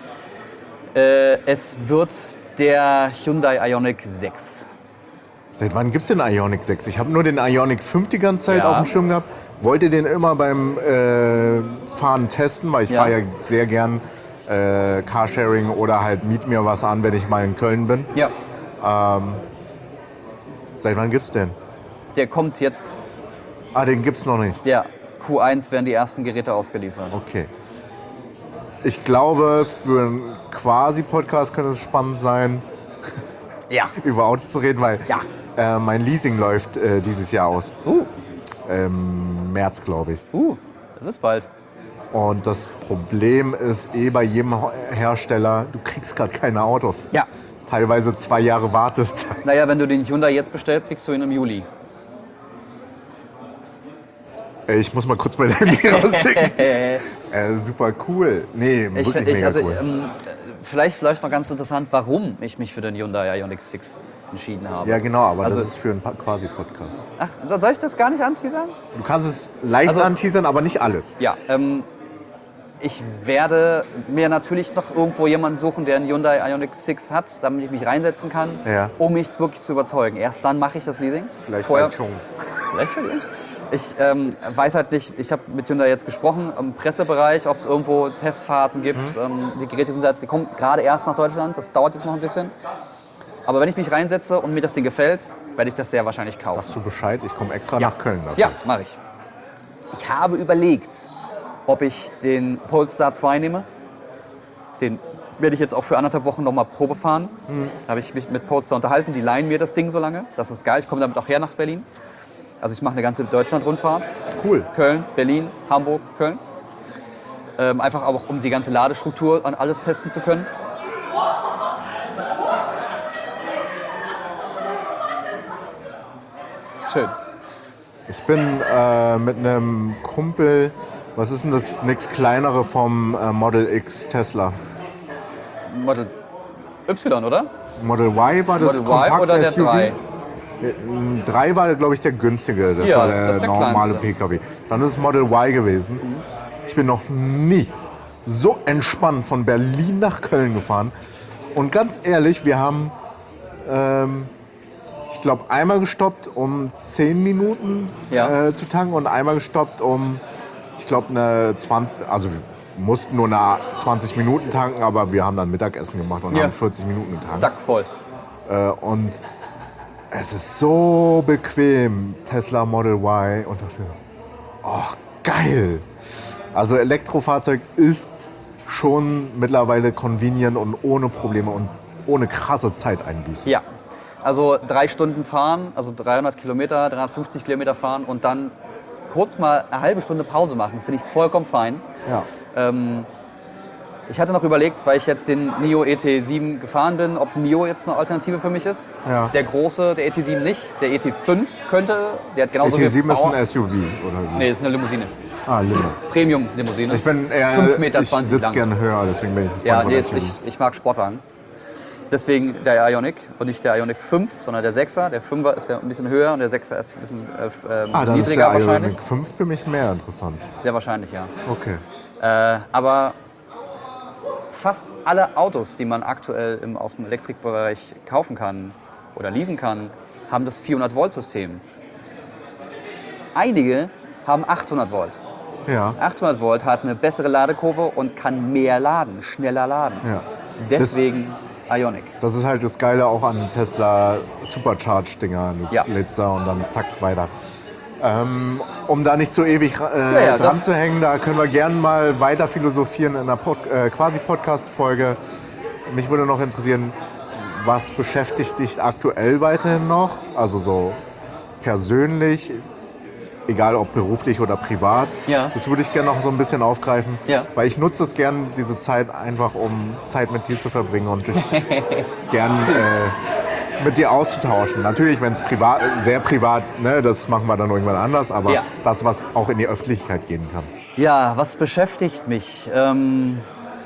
S3: Äh, es wird der Hyundai Ioniq sechs.
S2: Seit wann gibt es den Ioniq sechs? Ich habe nur den Ioniq fünf die ganze Zeit
S3: Ja.
S2: auf dem Schirm gehabt. Wollte den immer beim äh, Fahren testen, weil ich
S3: Ja.
S2: fahre ja sehr gern äh, Carsharing oder halt miet mir was an, wenn ich mal in Köln bin.
S3: Ja.
S2: Seit wann gibt's den?
S3: Der kommt jetzt,
S2: Ah, den gibt's noch nicht.
S3: der Q eins werden die ersten Geräte ausgeliefert.
S2: Okay. Ich glaube, für einen Quasi-Podcast könnte es spannend sein,
S3: Ja.
S2: über Autos zu reden, weil
S3: Ja.
S2: äh, mein Leasing läuft äh, dieses Jahr aus.
S3: Uh,
S2: Im März, glaube ich.
S3: uh, das ist bald.
S2: Und das Problem ist eh bei jedem Hersteller, du kriegst gerade keine Autos.
S3: Ja.
S2: Teilweise zwei Jahre Wartezeit.
S3: Naja, wenn du den Hyundai jetzt bestellst, kriegst du ihn im Juli.
S2: Ey, ich muss mal kurz mein Handy rausschicken. äh, super cool. Nee,
S3: Ich,
S2: wirklich
S3: ich,
S2: mega
S3: also,
S2: cool.
S3: ähm, vielleicht, vielleicht noch ganz interessant, warum ich mich für den Hyundai Ioniq sechs entschieden habe.
S2: Ja, genau, aber
S3: also,
S2: das ist für einen Pa- Quasi-Podcast.
S3: Ach, soll ich das gar nicht anteasern?
S2: Du kannst es leicht
S3: Also-
S2: anteasern, aber nicht alles.
S3: Ja, ähm, ich werde mir natürlich noch irgendwo jemanden suchen, der einen Hyundai Ioniq sechs hat, damit ich mich reinsetzen kann,
S2: Ja.
S3: um mich wirklich zu überzeugen. Erst dann mache ich das Leasing.
S2: Vielleicht
S3: Vorher,
S2: bald schon.
S3: Vielleicht für ihn. Ich ähm, weiß halt nicht, ich habe mit Hyundai jetzt gesprochen im Pressebereich, ob es irgendwo Testfahrten gibt.
S2: Mhm.
S3: Ähm, die Geräte sind halt, die kommen gerade erst nach Deutschland, das dauert jetzt noch ein bisschen. Aber wenn ich mich reinsetze und mir das Ding gefällt, werde ich das sehr wahrscheinlich kaufen.
S2: Sagst du Bescheid? Ich komme extra
S3: Ja.
S2: nach Köln dafür.
S3: Ja, mache ich. Ich habe überlegt, ob ich den Polestar zwei nehme. Den werde ich jetzt auch für anderthalb Wochen noch mal Probe fahren. Da habe ich mich mit Polestar unterhalten, die leihen mir das Ding so lange. Das ist geil, ich komme damit auch her nach Berlin. Also ich mache eine ganze Deutschland-Rundfahrt.
S2: Cool.
S3: Köln, Berlin, Hamburg, Köln. Ähm, einfach auch, um die ganze Ladestruktur an alles testen zu können. Schön.
S2: Ich bin äh, mit einem Kumpel, was ist denn das nächst kleinere vom äh, Model X Tesla?
S3: Model Y, oder?
S2: Model Y war das
S3: Model Y
S2: Kompakt
S3: oder der
S2: S U V?
S3: drei?
S2: drei war, glaube ich, der günstige. Das
S3: Ja,
S2: war der,
S3: das ist der
S2: normale
S3: kleinste.
S2: P K W. Dann ist es Model Y gewesen. Ich bin noch nie so entspannt von Berlin nach Köln gefahren. Und ganz ehrlich, wir haben, ähm, ich glaube, einmal gestoppt, um zehn Minuten
S3: Ja.
S2: äh, zu tanken und einmal gestoppt, um, ich glaube, eine zwanzig, also wir mussten nur eine zwanzig Minuten tanken, aber wir haben dann Mittagessen gemacht und
S3: Ja.
S2: haben vierzig Minuten getankt.
S3: Sack voll.
S2: Äh, und es ist so bequem, Tesla Model Y. Und dachte mir, oh, geil. Also Elektrofahrzeug ist schon mittlerweile convenient und ohne Probleme und ohne krasse Zeiteinbußen.
S3: Ja, also drei Stunden fahren, also dreihundert Kilometer, dreihundertfünfzig Kilometer fahren und dann kurz mal eine halbe Stunde Pause machen, finde ich vollkommen fein.
S2: Ja.
S3: Ähm, ich hatte noch überlegt, weil ich jetzt den Nio E T sieben gefahren bin, ob Nio jetzt eine Alternative für mich ist.
S2: Ja.
S3: Der große, der E T sieben nicht. Der E T fünf könnte, der hat genauso
S2: E T sieben
S3: viel
S2: ist ein
S3: Power.
S2: S U V, oder wie?
S3: Nee, ist eine Limousine.
S2: Ah, Limo.
S3: Premium-Limousine.
S2: Ich bin eher,
S3: fünf Meter
S2: ich
S3: zwanzig
S2: sitze
S3: lang.
S2: gerne höher, deswegen bin ich ein Freund
S3: Ja,
S2: von
S3: nee,
S2: S U V.
S3: ich, ich mag Sportwagen. Deswegen der Ioniq und nicht der Ioniq fünf, sondern der sechser. Der fünfer ist ja ein bisschen höher und der sechser ist ein bisschen äh, ähm,
S2: Ah, dann ist
S3: niedriger
S2: der
S3: wahrscheinlich.
S2: Ioniq fünf für mich mehr interessant.
S3: Sehr wahrscheinlich, ja.
S2: Okay.
S3: Äh, aber fast alle Autos, die man aktuell im, aus dem Elektrikbereich kaufen kann oder leasen kann, haben das vierhundert Volt System. Einige haben achthundert Volt.
S2: Ja.
S3: achthundert Volt hat eine bessere Ladekurve und kann mehr laden, schneller laden.
S2: Ja.
S3: Deswegen Ioniq.
S2: Das ist halt das Geile auch an Tesla Supercharge-Dinger. Du
S3: Ja.
S2: lädst da und dann zack, weiter. Ähm, um da nicht so ewig äh,
S3: Ja, ja,
S2: dran
S3: das-
S2: zu hängen, da können wir gerne mal weiter philosophieren in einer Pod äh, quasi Podcast-Folge. Mich würde noch interessieren, was beschäftigt dich aktuell weiterhin noch? Also so persönlich, egal ob beruflich oder privat.
S3: Ja.
S2: Das würde ich gerne noch so ein bisschen aufgreifen,
S3: Ja.
S2: weil ich nutze es gerne, diese Zeit einfach, um Zeit mit dir zu verbringen und dich gern äh, mit dir auszutauschen. Natürlich, wenn es privat, sehr privat, ne, das machen wir dann irgendwann anders, aber
S3: Ja.
S2: das, was auch in die Öffentlichkeit gehen kann.
S3: Ja, was beschäftigt mich? Ähm,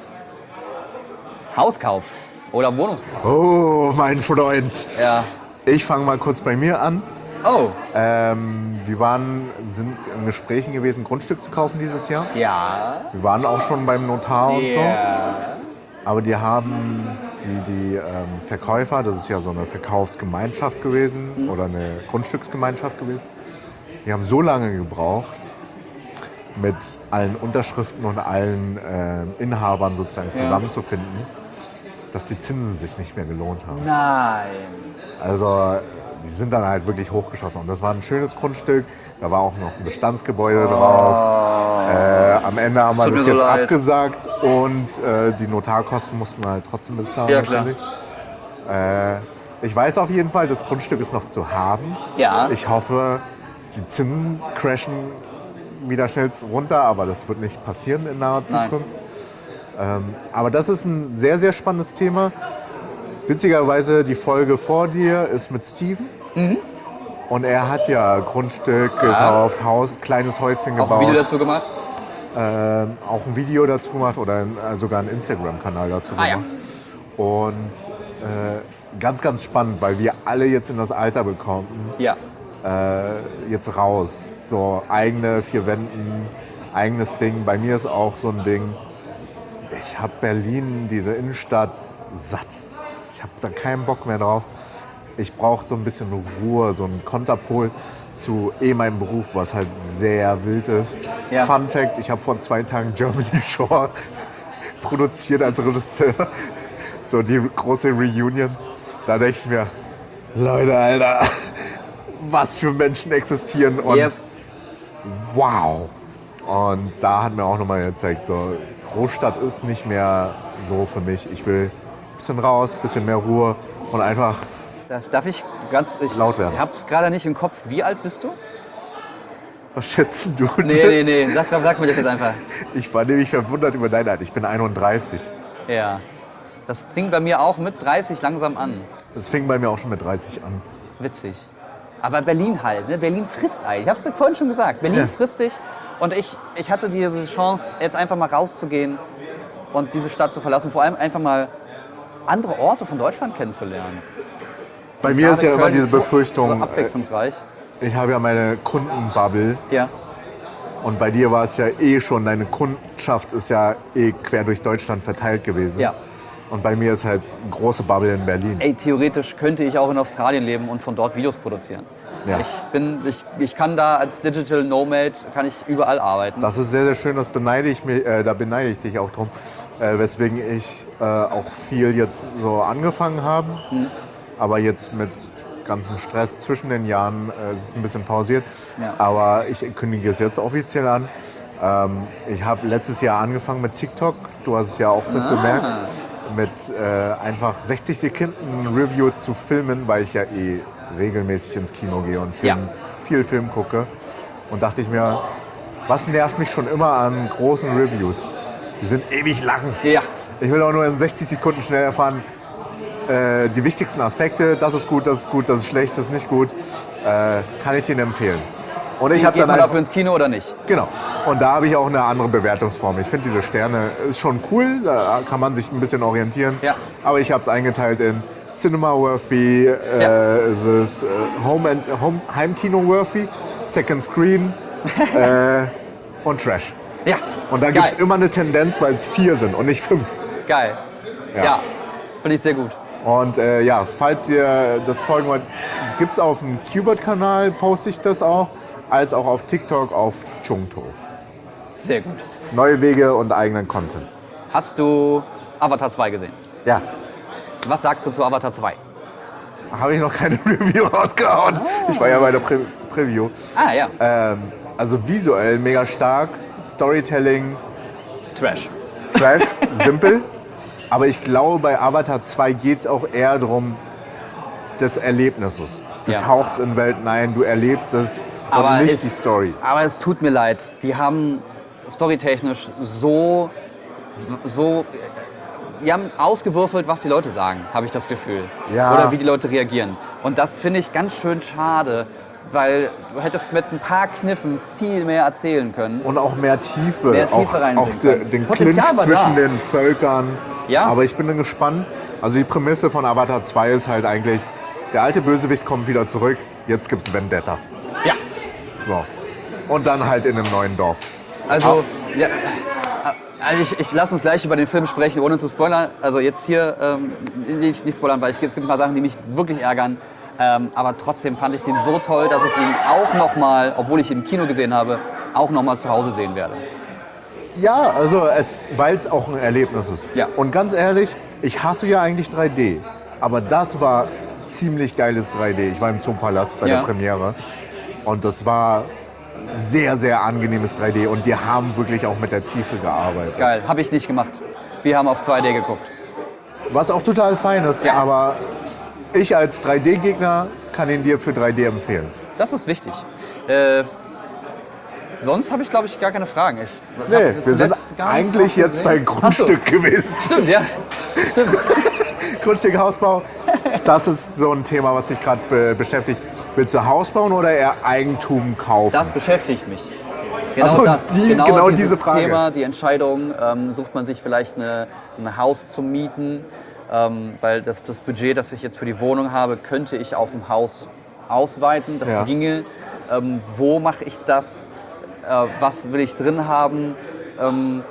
S3: Hauskauf oder Wohnungskauf.
S2: Oh, mein Freund.
S3: Ja.
S2: Ich fange mal kurz bei mir an.
S3: Oh,
S2: Ähm, wir waren, sind in Gesprächen gewesen, ein Grundstück zu kaufen dieses Jahr.
S3: ja.
S2: Wir waren auch schon beim Notar und so.
S3: Ja.
S2: Aber die haben, die, die ähm, Verkäufer, das ist ja so eine Verkaufsgemeinschaft gewesen oder eine Grundstücksgemeinschaft gewesen, die haben so lange gebraucht, mit allen Unterschriften und allen äh, Inhabern sozusagen
S3: Ja.
S2: zusammenzufinden, dass die Zinsen sich nicht mehr gelohnt haben.
S3: Nein.
S2: Also die sind dann halt wirklich hochgeschossen. Und das war ein schönes Grundstück. Da war auch noch ein Bestandsgebäude drauf. Äh, am Ende haben wir
S3: Tut mir
S2: das
S3: so
S2: jetzt
S3: leid.
S2: abgesagt und äh, die Notarkosten mussten wir halt trotzdem bezahlen.
S3: Ja, klar.
S2: natürlich. Äh, ich weiß auf jeden Fall, das Grundstück ist noch zu haben.
S3: Ja.
S2: Ich hoffe, die Zinsen crashen wieder schnell runter, aber das wird nicht passieren in naher
S3: Nein.
S2: Zukunft. Ähm, aber das ist ein sehr, sehr spannendes Thema. Witzigerweise, die Folge vor dir ist mit Steven. Und er hat ja Grundstück gekauft, Haus, kleines Häuschen
S3: Auch
S2: gebaut.
S3: ein Video dazu gemacht?
S2: Ähm, auch ein Video dazu gemacht oder ein, äh, sogar einen Instagram-Kanal dazu
S3: Ah, ja.
S2: gemacht. Und äh, ganz, ganz spannend, weil wir alle jetzt in das Alter bekommen,
S3: Ja.
S2: äh, jetzt raus. So eigene vier Wänden, eigenes Ding. Bei mir ist auch so ein Ding, ich habe Berlin, diese Innenstadt, satt. Ich habe da keinen Bock mehr drauf. Ich brauche so ein bisschen Ruhe, so einen Konterpol zu eh meinem Beruf, was halt sehr wild ist.
S3: Ja.
S2: Fun Fact, ich habe vor zwei Tagen Germany Shore produziert als Regisseur. So die große Reunion. Da dachte ich mir, Leute, Alter, was für Menschen existieren und
S3: Yep.
S2: wow. Und da hat mir auch nochmal gezeigt, so Großstadt ist nicht mehr so für mich. Ich will ein bisschen raus, ein bisschen mehr Ruhe und einfach
S3: Darf, darf ich ganz. Ich,
S2: Laut werden.
S3: Ich hab's gerade nicht im Kopf. Wie alt bist du?
S2: was schätzen du?
S3: Nee, nee, nee. Sag, sag mir das jetzt einfach.
S2: Ich war nämlich verwundert über dein Alter. Ich bin einunddreißig.
S3: Ja. Das fing bei mir auch mit dreißig langsam an.
S2: Das fing bei mir auch schon mit dreißig an.
S3: Witzig. Aber Berlin halt, ne? Berlin frisst eigentlich. Ich hab's dir vorhin schon gesagt. Berlin
S2: Ja.
S3: frisst dich. Und ich, ich hatte diese Chance, jetzt einfach mal rauszugehen und diese Stadt zu verlassen. Vor allem einfach mal andere Orte von Deutschland kennenzulernen.
S2: Bei mir ist ja immer
S3: Köln
S2: diese
S3: ist so-
S2: Befürchtung,
S3: So abwechslungsreich.
S2: ich habe ja meine Kundenbubble
S3: Ja.
S2: und bei dir war es ja eh schon, deine Kundschaft ist ja eh quer durch Deutschland verteilt gewesen.
S3: Ja.
S2: Und bei mir ist halt eine große Bubble in Berlin.
S3: Ey, theoretisch könnte ich auch in Australien leben und von dort Videos produzieren.
S2: Ja.
S3: Ich, bin, ich, ich kann da als Digital Nomad, kann ich überall arbeiten.
S2: Das ist sehr, sehr schön, das beneide ich mich, äh, da beneide ich dich auch drum, äh, weswegen ich äh, auch viel jetzt so angefangen habe,
S3: Mhm.
S2: aber jetzt mit ganzen Stress zwischen den Jahren äh, ist es ein bisschen pausiert,
S3: Ja.
S2: aber ich kündige es jetzt offiziell an. Ähm, ich habe letztes Jahr angefangen mit TikTok, du hast es ja auch mit bemerkt, mit äh, einfach sechzig Sekunden Reviews zu filmen, weil ich ja eh regelmäßig ins Kino gehe und Film,
S3: Ja.
S2: viel Film gucke. Und dachte ich mir, was nervt mich schon immer an großen Reviews? Die sind ewig lang.
S3: Ja.
S2: Ich will auch nur in sechzig Sekunden schnell erfahren, äh, die wichtigsten Aspekte, das ist gut, das ist gut, das ist schlecht, das ist nicht gut, äh, kann ich denen empfehlen. Und ich habe
S3: Geht
S2: dann
S3: man
S2: einfach,
S3: dafür ins Kino oder nicht?
S2: genau. Und da habe ich auch eine andere Bewertungsform. Ich finde diese Sterne ist schon cool, da kann man sich ein bisschen orientieren.
S3: Ja.
S2: Aber ich habe es eingeteilt in Cinema Worthy, äh,
S3: Ja.
S2: es ist, äh, Home and, Home, Heimkino Worthy, Second Screen äh, und Trash.
S3: Ja.
S2: Und da gibt es
S3: Geil.
S2: immer eine Tendenz, weil es vier sind und nicht fünf.
S3: Geil.
S2: Ja.
S3: Ja. Finde ich sehr gut.
S2: Und äh, ja, falls ihr das folgen wollt, gibt es auf dem Qbert-Kanal, poste ich das auch, als auch auf TikTok auf Chungto.
S3: Sehr gut.
S2: Neue Wege und eigenen Content.
S3: Hast du Avatar zwei gesehen?
S2: Ja,
S3: Was sagst du zu Avatar zwei?
S2: habe ich noch keine Review rausgehauen. Ich war ja bei der Pre Preview.
S3: Ah ja,
S2: Ähm, also visuell mega stark, Storytelling,
S3: Trash.
S2: Trash, simpel. Aber ich glaube, bei Avatar zwei geht es auch eher darum, des Erlebnisses. Du
S3: Ja.
S2: tauchst in Welten ein, du erlebst es
S3: Aber
S2: und nicht
S3: es,
S2: die Story.
S3: Aber es tut mir leid. Die haben storytechnisch so, so, die haben ausgewürfelt, was die Leute sagen, habe ich das Gefühl.
S2: Ja.
S3: Oder wie die Leute reagieren. Und das finde ich ganz schön schade, weil du hättest mit ein paar Kniffen viel mehr erzählen können.
S2: Und auch mehr Tiefe.
S3: Mehr Tiefe
S2: auch,
S3: reinbringen
S2: auch de,
S3: können.
S2: den
S3: Potenzial
S2: Clinch
S3: war
S2: zwischen
S3: da.
S2: den Völkern.
S3: Ja.
S2: Aber ich bin dann gespannt. Also die Prämisse von Avatar zwei ist halt eigentlich, der alte Bösewicht kommt wieder zurück, jetzt gibt's Vendetta.
S3: Ja,
S2: So. Und dann halt in einem neuen Dorf.
S3: also, ja, also ich, ich lass uns gleich über den Film sprechen, ohne zu spoilern. Also jetzt hier ähm, nicht, nicht spoilern, weil ich, es gibt ein paar Sachen, die mich wirklich ärgern. Ähm, aber trotzdem fand ich den so toll, dass ich ihn auch noch mal, obwohl ich ihn im Kino gesehen habe, auch noch mal zu Hause sehen werde.
S2: Ja, also es, weil es auch ein Erlebnis ist.
S3: Ja.
S2: Und ganz ehrlich, ich hasse ja eigentlich drei D. Aber das war ziemlich geiles drei D. Ich war im Zoopalast bei
S3: Ja.
S2: der Premiere. Und das war sehr, sehr angenehmes drei D. Und die haben wirklich auch mit der Tiefe gearbeitet.
S3: Geil, habe ich nicht gemacht. Wir haben auf zwei D geguckt.
S2: Was auch total fein ist.
S3: Ja.
S2: Aber ich als drei D-Gegner kann ihn dir für drei D empfehlen.
S3: Das ist wichtig. Äh, sonst habe ich, glaube ich, gar keine Fragen. Ich hab
S2: Nee, wir sind
S3: zuletzt gar nichts
S2: eigentlich
S3: drauf
S2: jetzt bei
S3: gesehen.
S2: Grundstück
S3: Ach so,
S2: gewesen.
S3: stimmt, ja. Stimmt.
S2: Grundstück, Hausbau, das ist so ein Thema, was sich gerade be beschäftigt. Willst du Haus bauen oder eher Eigentum kaufen?
S3: Das beschäftigt mich. Genau
S2: Ach so,
S3: das.
S2: die-
S3: genau
S2: genau
S3: dieses
S2: diese Frage.
S3: Thema, die Entscheidung, ähm, sucht man sich vielleicht eine, ein Haus zu mieten, ähm, weil das, das Budget, das ich jetzt für die Wohnung habe, könnte ich auf dem Haus ausweiten. Das
S2: Ja.
S3: ginge. Ähm, wo mache ich das? Äh, was will ich drin haben? Ähm,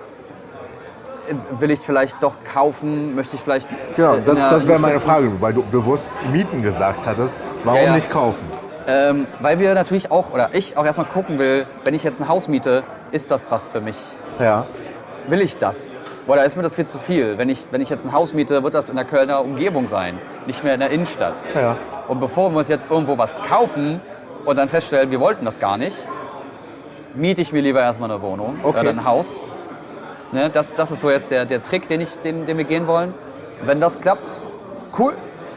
S3: will ich vielleicht doch kaufen? Möchte ich vielleicht...
S2: Genau,
S3: äh, in
S2: das,
S3: einer-
S2: das wäre
S3: in
S2: meine
S3: einer-
S2: Frage, weil du bewusst Mieten gesagt hattest. Warum
S3: Ja, ja.
S2: nicht kaufen?
S3: Ähm, weil wir natürlich auch, oder ich auch erstmal gucken will, wenn ich jetzt ein Haus miete, ist das was für mich?
S2: Ja.
S3: Will ich das? Oder ist mir das viel zu viel? Wenn ich, wenn ich jetzt ein Haus miete, wird das in der Kölner Umgebung sein, nicht mehr in der Innenstadt.
S2: Ja.
S3: Und bevor wir uns jetzt irgendwo was kaufen und dann feststellen, wir wollten das gar nicht, miete ich mir lieber erstmal eine Wohnung
S2: Okay.
S3: oder ein Haus. Ne, das, das ist so jetzt der, der Trick, den, ich, den, den wir gehen wollen. Wenn das klappt, cool.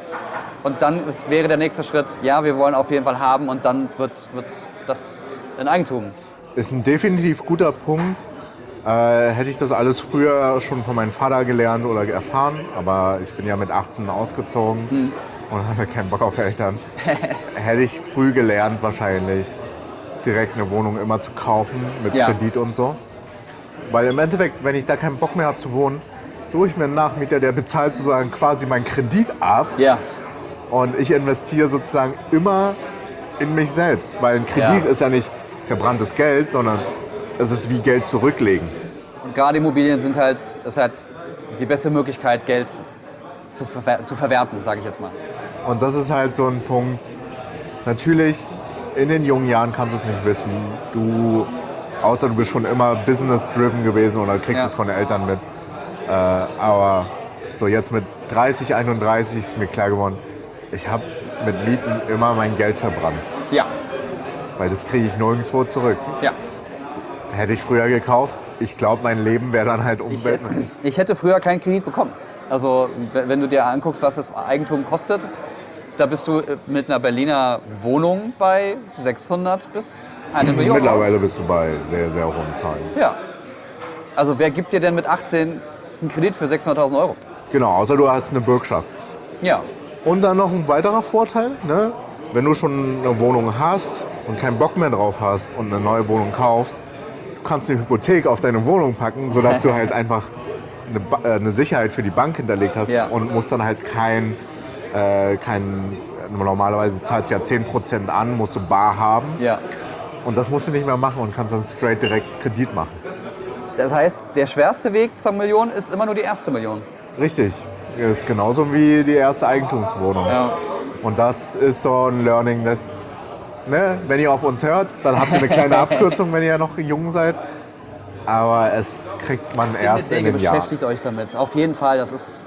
S3: Und dann ist, wäre der nächste Schritt, ja, wir wollen auf jeden Fall haben und dann wird, wird das ein Eigentum.
S2: Ist ein definitiv guter Punkt. Äh, hätte ich das alles früher schon von meinem Vater gelernt oder erfahren, aber ich bin ja mit achtzehn ausgezogen
S3: Hm.
S2: und hatte keinen Bock auf Eltern. Hätte ich früh gelernt wahrscheinlich, direkt eine Wohnung immer zu kaufen mit
S3: Ja.
S2: Kredit und so. Weil im Endeffekt, wenn ich da keinen Bock mehr habe zu wohnen, suche ich mir einen Nachmieter, der bezahlt sozusagen quasi meinen Kredit ab.
S3: Ja,
S2: Und ich investiere sozusagen immer in mich selbst. Weil ein Kredit
S3: Ja.
S2: ist ja nicht verbranntes Geld, sondern es ist wie Geld zurücklegen.
S3: und gerade Immobilien sind halt, ist halt die beste Möglichkeit, Geld zu, verwer zu verwerten, sage ich jetzt mal.
S2: Und das ist halt so ein Punkt. Natürlich, in den jungen Jahren kannst du es nicht wissen. Du, außer du bist schon immer business-driven gewesen oder kriegst
S3: Ja.
S2: es von den Eltern mit. Äh, aber so jetzt mit dreißig, einunddreißig ist mir klar geworden, ich habe mit Mieten immer mein Geld verbrannt.
S3: Ja,
S2: Weil das kriege ich nirgendwo zurück.
S3: ja.
S2: Hätte ich früher gekauft, ich glaube, mein Leben wäre dann halt
S3: Ich,
S2: Umwelt.
S3: ich hätte früher keinen Kredit bekommen. Also w- wenn du dir anguckst, was das Eigentum kostet, da bist du mit einer Berliner Wohnung bei sechshundert bis eine Million.
S2: Mittlerweile bist du bei sehr, sehr hohen Zahlen.
S3: Ja. Also wer gibt dir denn mit achtzehn einen Kredit für sechshunderttausend Euro?
S2: Genau, außer du hast eine Bürgschaft.
S3: Ja.
S2: Und dann noch ein weiterer Vorteil, ne? Wenn du schon eine Wohnung hast und keinen Bock mehr drauf hast und eine neue Wohnung kaufst, du kannst eine Hypothek auf deine Wohnung packen, sodass du halt einfach eine, Ba- äh, eine Sicherheit für die Bank hinterlegt hast
S3: Ja.
S2: und musst dann halt kein, äh, kein, normalerweise zahlst du ja zehn Prozent an, musst du bar haben.
S3: Ja.
S2: Und das musst du nicht mehr machen und kannst dann straight direkt Kredit machen.
S3: Das heißt, der schwerste Weg zur Million ist immer nur die erste Million.
S2: Richtig. Das ist genauso wie die erste Eigentumswohnung.
S3: Ja.
S2: Und das ist so ein Learning, das, ne, wenn ihr auf uns hört, dann habt ihr eine kleine Abkürzung, wenn ihr noch jung seid. Aber es kriegt man erst
S3: Findet
S2: in
S3: Wege,
S2: den Jahren.
S3: beschäftigt euch damit. Auf jeden Fall. Das ist.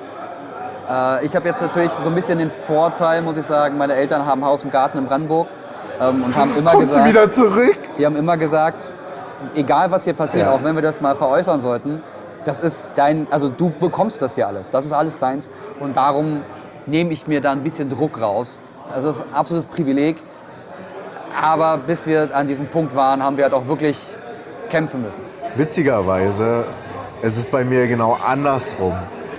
S3: Äh, ich habe jetzt natürlich so ein bisschen den Vorteil, muss ich sagen. Meine Eltern haben Haus im Garten in Brandenburg ähm, und haben immer
S2: Kommst
S3: gesagt,
S2: du wieder zurück?
S3: die haben immer gesagt, egal was hier passiert,
S2: Ja.
S3: auch wenn wir das mal veräußern sollten, das ist dein, also du bekommst das hier alles. Das ist alles deins. Und darum nehme ich mir da ein bisschen Druck raus. Also das ist ein absolutes Privileg. Aber bis wir an diesem Punkt waren, haben wir halt auch wirklich kämpfen müssen.
S2: Witzigerweise ist es bei mir genau andersrum.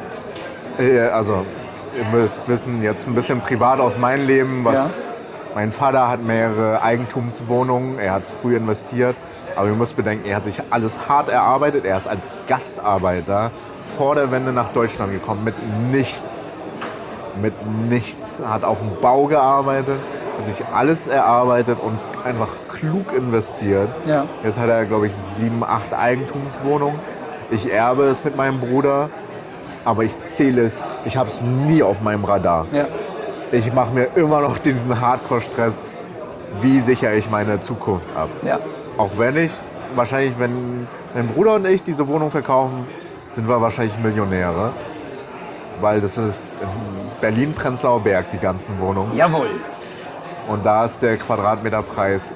S2: Äh, Also, ihr müsst wissen, jetzt ein bisschen privat aus meinem Leben. Was
S3: Ja.
S2: Mein Vater hat mehrere Eigentumswohnungen, er hat früh investiert. Aber ihr müsst bedenken, er hat sich alles hart erarbeitet. Er ist als Gastarbeiter vor der Wende nach Deutschland gekommen mit nichts. Mit nichts. Hat auf dem Bau gearbeitet, hat sich alles erarbeitet und einfach klug investiert.
S3: Ja.
S2: Jetzt hat er, glaube ich, sieben, acht Eigentumswohnungen. Ich erbe es mit meinem Bruder, aber ich zähle es. Ich habe es nie auf meinem Radar.
S3: Ja.
S2: Ich mache mir immer noch diesen Hardcore-Stress. Wie sichere ich meine Zukunft ab?
S3: Ja.
S2: Auch wenn ich, wahrscheinlich, wenn mein Bruder und ich diese Wohnung verkaufen, sind wir wahrscheinlich Millionäre. Weil das ist in Berlin-Prenzlauer Berg, die ganzen Wohnungen.
S3: Jawohl.
S2: Und da ist der Quadratmeterpreis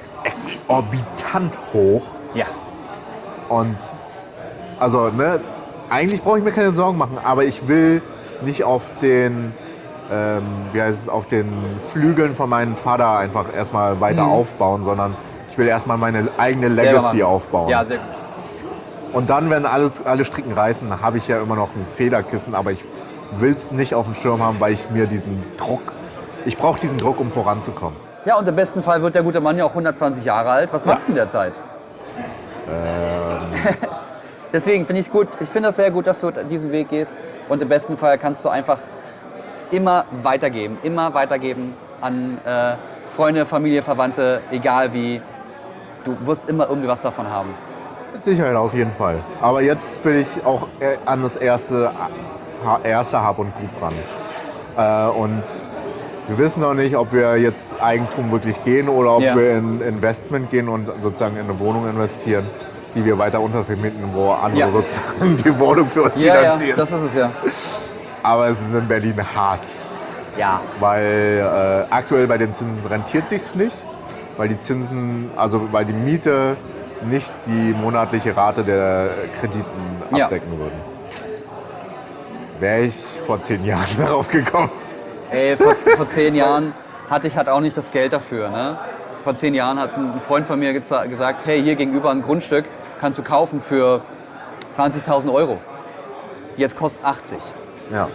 S2: exorbitant hoch.
S3: Ja.
S2: Und also, ne, eigentlich brauche ich mir keine Sorgen machen, aber ich will nicht auf den, ähm, wie heißt es, auf den Flügeln von meinem Vater einfach erstmal weiter
S3: Mhm.
S2: aufbauen, sondern ich will erstmal meine eigene
S3: Selber
S2: Legacy
S3: machen.
S2: aufbauen.
S3: Ja, sehr gut.
S2: Und dann, wenn alles, alle Stricken reißen, habe ich ja immer noch ein Federkissen, aber ich will es nicht auf dem Schirm haben, weil ich mir diesen Druck, ich brauche diesen Druck, um voranzukommen.
S3: Ja, und im besten Fall wird der gute Mann ja auch hundertzwanzig Jahre alt. Was machst du in der Zeit?
S2: Ähm,
S3: Deswegen finde ich gut, ich finde das sehr gut, dass du diesen Weg gehst. Und im besten Fall kannst du einfach immer weitergeben, immer weitergeben an äh, Freunde, Familie, Verwandte, egal wie. Du wirst immer irgendwie was davon haben.
S2: mit Sicherheit auf jeden Fall. Aber jetzt will ich auch äh, an das erste, ha- erste Hab und Gut ran. Äh, und wir wissen noch nicht, ob wir jetzt Eigentum wirklich gehen oder ob
S3: Ja.
S2: wir in Investment gehen und sozusagen in eine Wohnung investieren, die wir weiter untervermieten, wo andere
S3: Ja.
S2: sozusagen die Wohnung für uns
S3: Ja, ja,
S2: finanzieren.
S3: das ist es ja.
S2: Aber es ist in Berlin hart.
S3: Ja.
S2: Weil äh, aktuell bei den Zinsen rentiert sich's nicht, weil die Zinsen, also weil die Miete nicht die monatliche Rate der Krediten
S3: Ja.
S2: abdecken würden. Wäre ich vor zehn Jahren darauf gekommen.
S3: Ey, vor, vor zehn Jahren hatte ich halt auch nicht das Geld dafür. Ne? Vor zehn Jahren hat ein Freund von mir geza- gesagt, hey, hier gegenüber ein Grundstück kannst du kaufen für zwanzigtausend Euro. Jetzt kostet es achtzig.
S2: Ja,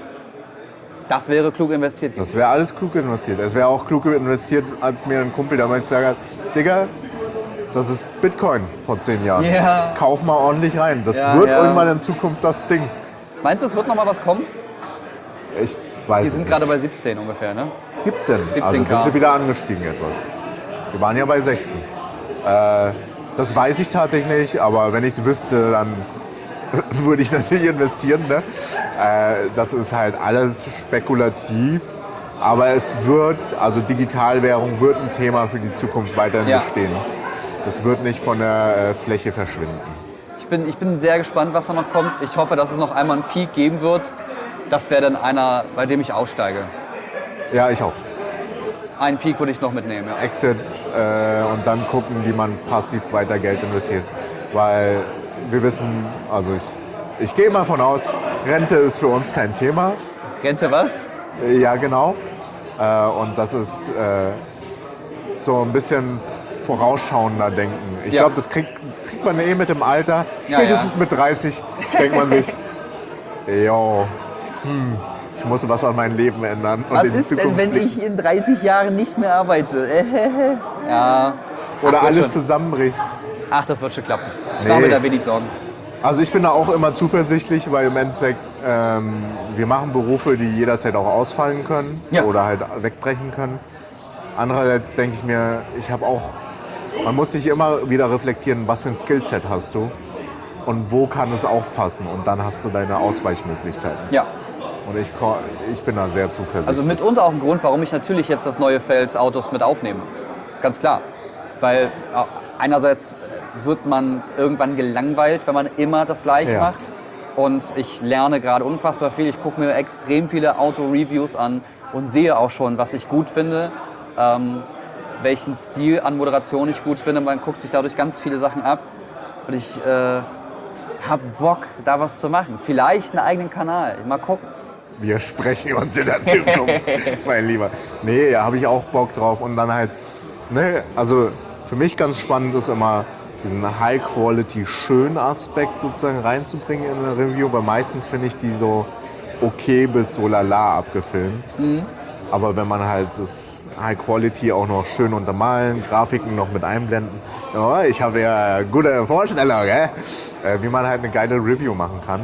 S3: Das wäre klug investiert.
S2: das wäre alles klug investiert. Es wäre auch klug investiert, als mir ein Kumpel damals gesagt hat, Digga, das ist Bitcoin vor zehn Jahren.
S3: Ja.
S2: Kauf mal ordentlich rein. Das
S3: Ja,
S2: wird
S3: ja.
S2: irgendwann in Zukunft das Ding.
S3: Meinst du, es wird noch mal was kommen?
S2: Ich weiß
S3: Wir
S2: es
S3: sind
S2: nicht.
S3: gerade bei siebzehn ungefähr, ne?
S2: siebzehn. Also
S3: siebzehn K.
S2: sind sie wieder angestiegen etwas. Wir waren ja bei sechzehn. Äh, das weiß ich tatsächlich nicht, aber wenn ich es wüsste, dann würde ich natürlich investieren. Ne? Äh, das ist halt alles spekulativ, aber es wird, also Digitalwährung wird ein Thema für die Zukunft weiterhin
S3: Ja.
S2: bestehen. Es wird nicht von der äh, Fläche verschwinden.
S3: Ich bin, ich bin sehr gespannt, was da noch kommt. Ich hoffe, dass es noch einmal einen Peak geben wird. Das wäre dann einer, bei dem ich aussteige.
S2: Ja, ich auch.
S3: Einen Peak würde ich noch mitnehmen, ja.
S2: Exit äh, und dann gucken, wie man passiv weiter Geld investiert. Weil wir wissen, also ich, ich gehe mal von aus, Rente ist für uns kein Thema.
S3: Rente was?
S2: Äh, Ja, genau. Äh, und das ist äh, so ein bisschen vorausschauender Denken. Ich
S3: Ja.
S2: glaube, das kriegt, kriegt man eh mit dem Alter.
S3: Ja,
S2: Spätestens
S3: ja.
S2: mit dreißig denkt man sich, jo, hm, ich muss was an meinem Leben ändern. Und
S3: Was
S2: in die
S3: ist denn,
S2: Zukunft
S3: wenn
S2: blicken.
S3: ich in dreißig Jahren nicht mehr arbeite? ja.
S2: Oder
S3: Ach, wird
S2: alles
S3: schon.
S2: zusammenbricht.
S3: Ach, das wird schon klappen. Ich
S2: Nee.
S3: mache mir da wenig Sorgen.
S2: Also ich bin da auch immer zuversichtlich, weil im Endeffekt ähm, wir machen Berufe, die jederzeit auch ausfallen können
S3: Ja.
S2: oder halt wegbrechen können. Andererseits denke ich mir, ich habe auch, man muss sich immer wieder reflektieren, was für ein Skillset hast du und wo kann es auch passen und dann hast du deine Ausweichmöglichkeiten.
S3: Ja.
S2: Und ich, ko- ich bin da sehr zuversichtlich.
S3: Also mitunter auch ein Grund, warum ich natürlich jetzt das neue Feld Autos mit aufnehme. Ganz klar. Weil äh, einerseits wird man irgendwann gelangweilt, wenn man immer das Gleiche
S2: Ja.
S3: macht. Und ich lerne gerade unfassbar viel. Ich gucke mir extrem viele Auto-Reviews an und sehe auch schon, was ich gut finde, ähm, welchen Stil an Moderation ich gut finde. Man guckt sich dadurch ganz viele Sachen ab. Und ich äh, habe Bock, da was zu machen. Vielleicht einen eigenen Kanal. Mal gucken.
S2: Wir sprechen uns in der Zukunft, mein Lieber. Nee, da habe ich auch Bock drauf. Und dann halt, ne, also für mich ganz spannend ist immer, diesen High-Quality-Schön-Aspekt sozusagen reinzubringen in eine Review, weil meistens finde ich die so okay bis so lala abgefilmt. Aber wenn man halt das High-Quality auch noch schön untermalen, Grafiken noch mit einblenden, ja, ich habe ja gute Vorstellung, gell? Äh, wie man halt eine geile Review machen kann.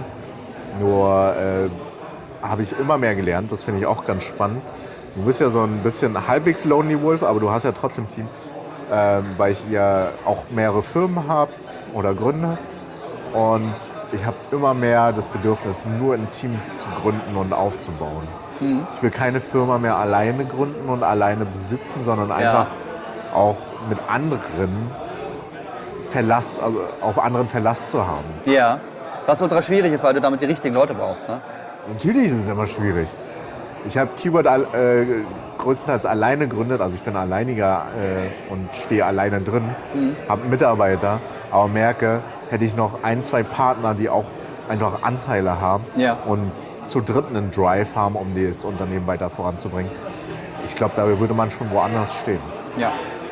S2: Nur äh, habe ich immer mehr gelernt, das finde ich auch ganz spannend. Du bist ja so ein bisschen halbwegs Lonely Wolf, aber du hast ja trotzdem ein Team, ähm, weil ich ja auch mehrere Firmen habe oder gründe. Und ich habe immer mehr das Bedürfnis, nur in Teams zu gründen und aufzubauen. Ich will keine Firma mehr alleine gründen und alleine besitzen, sondern einfach auch mit anderen Verlass, also auf anderen Verlass zu haben.
S3: Ja. Was ultra schwierig ist, weil du damit die richtigen Leute brauchst. Ne?
S2: Natürlich ist es immer schwierig. Ich habe Keyword all, äh, größtenteils alleine gegründet, also ich bin alleiniger äh, und stehe alleine drin,
S3: Mhm.
S2: habe Mitarbeiter, aber merke, hätte ich noch ein, zwei Partner, die auch einfach Anteile haben
S3: Ja.
S2: und zu dritt einen Drive haben, um das Unternehmen weiter voranzubringen. Ich glaube, da würde man schon woanders stehen.
S3: Ja.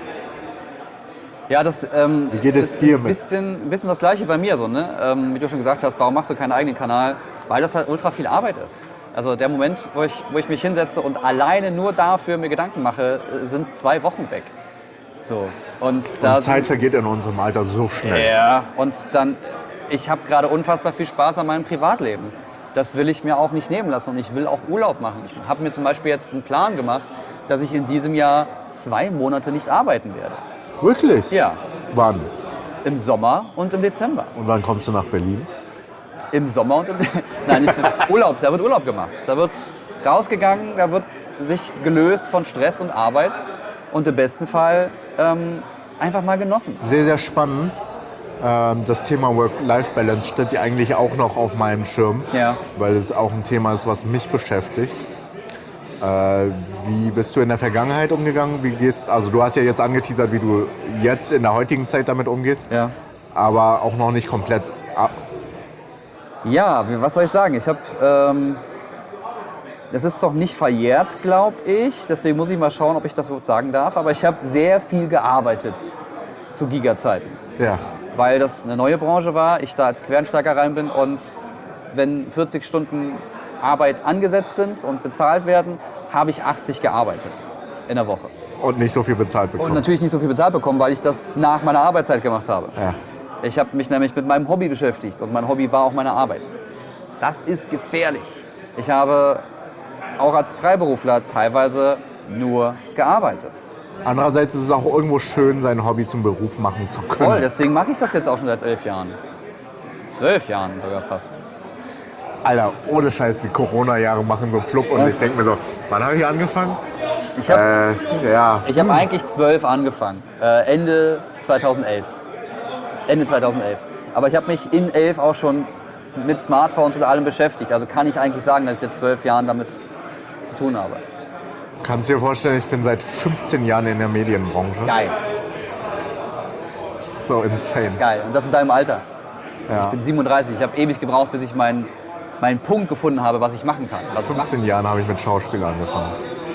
S3: Ja, das ähm,
S2: Wie geht es
S3: ist
S2: dir
S3: ein
S2: mit?
S3: bisschen, ein bisschen das Gleiche bei mir. So, ne? ähm, wie du schon gesagt hast, warum machst du keinen eigenen Kanal? Weil das halt ultra viel Arbeit ist. Also der Moment, wo ich, wo ich mich hinsetze und alleine nur dafür mir Gedanken mache, sind zwei Wochen weg. So. Und, da
S2: Und Zeit
S3: sind,
S2: vergeht in unserem Alter so schnell.
S3: ja. Und dann, ich habe gerade unfassbar viel Spaß an meinem Privatleben. Das will ich mir auch nicht nehmen lassen und ich will auch Urlaub machen. Ich habe mir zum Beispiel jetzt einen Plan gemacht, dass ich in diesem Jahr zwei Monate nicht arbeiten werde.
S2: Wirklich?
S3: Ja,
S2: Wann?
S3: im Sommer und im Dezember.
S2: Und wann kommst du nach Berlin?
S3: Im Sommer und im Nein, nicht Urlaub, da wird Urlaub gemacht. Da wird rausgegangen, da wird sich gelöst von Stress und Arbeit und im besten Fall ähm, einfach mal genossen.
S2: Sehr, sehr spannend. Ähm, das Thema Work-Life-Balance steht ja eigentlich auch noch auf meinem Schirm,
S3: Ja.
S2: weil es auch ein Thema ist, was mich beschäftigt. Äh, wie bist du in der Vergangenheit umgegangen? Wie gehst, also du hast ja jetzt angeteasert, wie du jetzt in der heutigen Zeit damit umgehst,
S3: Ja.
S2: aber auch noch nicht komplett ab.
S3: Ja, wie- was soll ich sagen? Ich habe, ähm, das ist doch nicht verjährt, glaube ich. Deswegen muss ich mal schauen, ob ich das überhaupt sagen darf. Aber ich habe sehr viel gearbeitet zu Giga-Zeiten,
S2: Ja.
S3: weil das eine neue Branche war. Ich da als Quereinsteiger rein bin und wenn vierzig Stunden Arbeit angesetzt sind und bezahlt werden, habe ich achtzig gearbeitet in der Woche.
S2: Und nicht so viel bezahlt bekommen.
S3: Und natürlich nicht so viel bezahlt bekommen, weil ich das nach meiner Arbeitszeit gemacht habe.
S2: Ja.
S3: Ich habe mich nämlich mit meinem Hobby beschäftigt und mein Hobby war auch meine Arbeit. Das ist gefährlich. Ich habe auch als Freiberufler teilweise nur gearbeitet.
S2: Andererseits ist es auch irgendwo schön, sein Hobby zum Beruf machen zu können.
S3: Voll, deswegen mache ich das jetzt auch schon seit elf Jahren. Zwölf Jahren sogar fast.
S2: Alter, ohne Scheiß, die Corona-Jahre machen so plupp und
S3: Das-
S2: ich denke mir so, wann habe ich angefangen?
S3: Ich habe
S2: Äh, ja.
S3: ich hab eigentlich zwölf angefangen, äh, Ende zweitausendelf. Ende zweitausendelf. Aber ich habe mich in elf auch schon mit Smartphones und allem beschäftigt. Also kann ich eigentlich sagen, dass ich jetzt zwölf Jahren damit zu tun habe.
S2: Kannst du dir vorstellen, ich bin seit fünfzehn Jahren in der Medienbranche.
S3: Geil,
S2: So insane.
S3: geil. Und das in deinem Alter.
S2: Ja.
S3: Ich bin siebenunddreißig. Ich habe ewig gebraucht, bis ich meinen, meinen Punkt gefunden habe, was ich machen kann. Was ich mache.
S2: fünfzehn Jahren habe ich mit Schauspiel angefangen.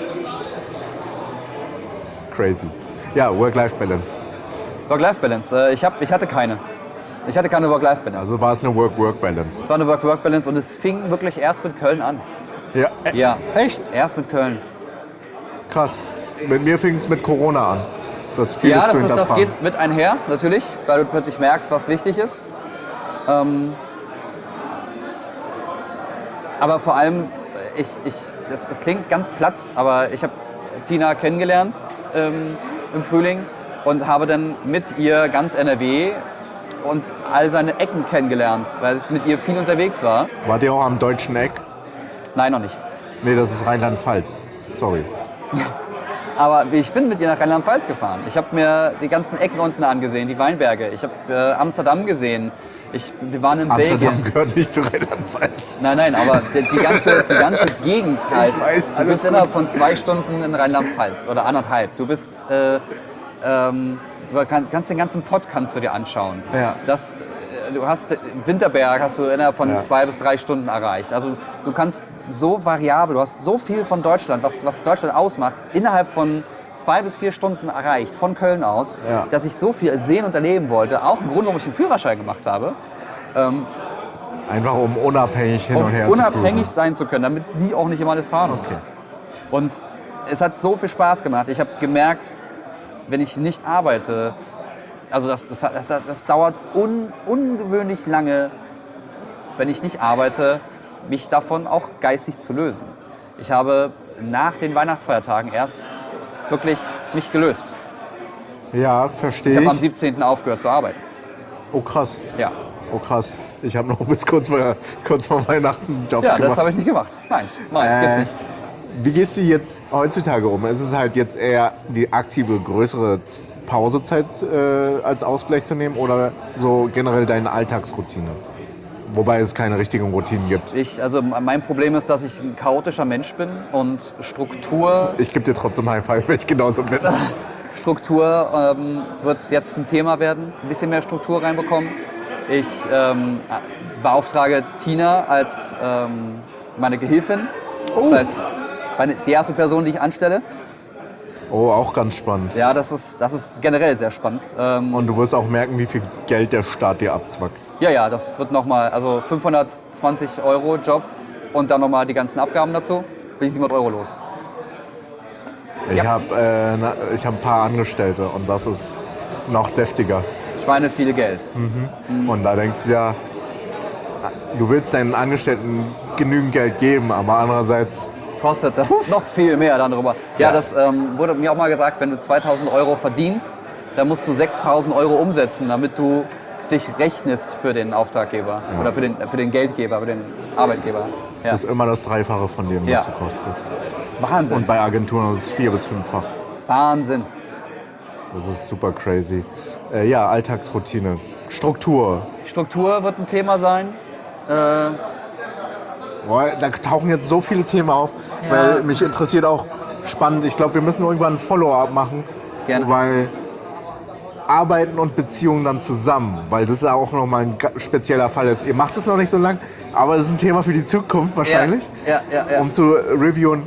S2: Crazy. Ja, Work-Life-Balance.
S3: Work-Life-Balance. Äh, ich, hab, ich hatte keine. Ich hatte keine Work-Life-Balance.
S2: Also war es eine Work-Work-Balance.
S3: Es war eine Work-Work-Balance und es fing wirklich erst mit Köln an.
S2: Ja. Äh,
S3: Ja.
S2: Echt?
S3: Erst mit Köln.
S2: Krass. Mit mir fing es mit Corona an. Das vieles
S3: Ja,
S2: zu
S3: das, ist, das
S2: hinterfragen.
S3: geht mit einher, natürlich, weil du plötzlich merkst, was wichtig ist. Ähm, aber vor allem, ich, ich, das klingt ganz platt, aber ich habe Tina kennengelernt ähm, im Frühling und habe dann mit ihr ganz N R W und all seine Ecken kennengelernt, weil ich mit ihr viel unterwegs war.
S2: Wart ihr auch am deutschen Eck?
S3: Nein, noch nicht.
S2: Nee, das ist Rheinland-Pfalz. Sorry.
S3: Aber ich bin mit ihr nach Rheinland-Pfalz gefahren. Ich habe mir die ganzen Ecken unten angesehen, die Weinberge. Ich habe äh, Amsterdam gesehen. Ich, wir waren in
S2: Amsterdam
S3: Belgien.
S2: gehört nicht zu Rheinland-Pfalz.
S3: Nein, nein, aber die, die, ganze, die ganze Gegend heißt,
S2: weiß,
S3: du
S2: alles
S3: bist
S2: gut.
S3: innerhalb von zwei Stunden in Rheinland-Pfalz oder anderthalb. Du bist, äh, ähm, du kann, kannst den ganzen Pott kannst du dir anschauen.
S2: Ja.
S3: Das, äh, du hast Winterberg hast du innerhalb von
S2: Ja.
S3: zwei bis drei Stunden erreicht. Also du kannst so variabel, du hast so viel von Deutschland, was, was Deutschland ausmacht, innerhalb von zwei bis vier Stunden erreicht, von Köln aus,
S2: Ja.
S3: dass ich so viel sehen und erleben wollte. Auch ein Grund, warum ich den Führerschein gemacht habe. Ähm,
S2: Einfach um unabhängig hin
S3: um
S2: und her
S3: unabhängig
S2: zu
S3: sein zu können, damit sie auch nicht immer alles fahren muss.
S2: Okay.
S3: Und es hat so viel Spaß gemacht. Ich habe gemerkt, wenn ich nicht arbeite, also das, das, das, das dauert un, ungewöhnlich lange, wenn ich nicht arbeite, mich davon auch geistig zu lösen. Ich habe nach den Weihnachtsfeiertagen erst wirklich mich gelöst.
S2: cruisen. Ja,
S3: Ich
S2: verstehe
S3: habe am
S2: ich.
S3: siebzehnten aufgehört zu arbeiten.
S2: Oh krass.
S3: Ja,
S2: Oh krass. Ich habe noch bis kurz vor, kurz vor Weihnachten Jobs
S3: ja das
S2: gemacht.
S3: habe ich nicht gemacht. Nein, nein, gibt's
S2: Äh,
S3: nicht.
S2: Wie gehst du jetzt heutzutage um? Ist es halt jetzt eher die aktive, größere Z- Pausezeit äh, als Ausgleich zu nehmen oder so generell deine Alltagsroutine? Wobei es keine richtigen Routinen gibt.
S3: Ich, also mein Problem ist, dass ich ein chaotischer Mensch bin und Struktur,
S2: Ich gebe dir trotzdem High Five, weil ich genauso bin.
S3: Struktur ähm, wird jetzt ein Thema werden. Ein bisschen mehr Struktur reinbekommen. Ich ähm, beauftrage Tina als ähm, meine Gehilfin. Das heißt, meine, die erste Person, die ich anstelle.
S2: Oh, auch ganz spannend.
S3: Ja, das ist, das ist generell sehr spannend. Ähm,
S2: Und du wirst auch merken, wie viel Geld der Staat dir abzwackt.
S3: ja, ja, das wird nochmal, also fünfhundertzwanzig Euro Job und dann nochmal die ganzen Abgaben dazu, bin ich siebenhundert Euro los.
S2: Ich
S3: Ja.
S2: habe äh, na- ich hab ein paar Angestellte und das ist noch deftiger.
S3: Schweine viel Geld.
S2: Und da denkst du ja, du willst deinen Angestellten genügend Geld geben, aber andererseits,
S3: Kostet das noch viel mehr dann drüber. Ja,
S2: Ja.
S3: das ähm, wurde mir auch mal gesagt, wenn du zweitausend Euro verdienst, dann musst du sechstausend Euro umsetzen, damit du dich rechnest für den Auftraggeber oder für den, für den Geldgeber, für den Arbeitgeber. Ja.
S2: das ist immer das Dreifache von dem, was
S3: Ja.
S2: du kostest.
S3: Wahnsinn,
S2: Und bei Agenturen ist es vier- bis fünffach.
S3: Wahnsinn.
S2: Das ist super crazy. Äh, ja, Alltagsroutine. Struktur.
S3: Struktur wird ein Thema sein. Äh,
S2: Boah, da tauchen jetzt so viele Themen auf,
S3: Ja.
S2: weil mich interessiert auch spannend. Ich glaube, wir müssen irgendwann ein Follow-up machen,
S3: Gerne.
S2: weil Arbeiten und Beziehungen dann zusammen, weil das ist ja auch nochmal ein ga- spezieller Fall jetzt. Ihr macht es noch nicht so lang, aber das ist ein Thema für die Zukunft wahrscheinlich,
S3: Ja, ja, ja.
S2: um zu reviewen,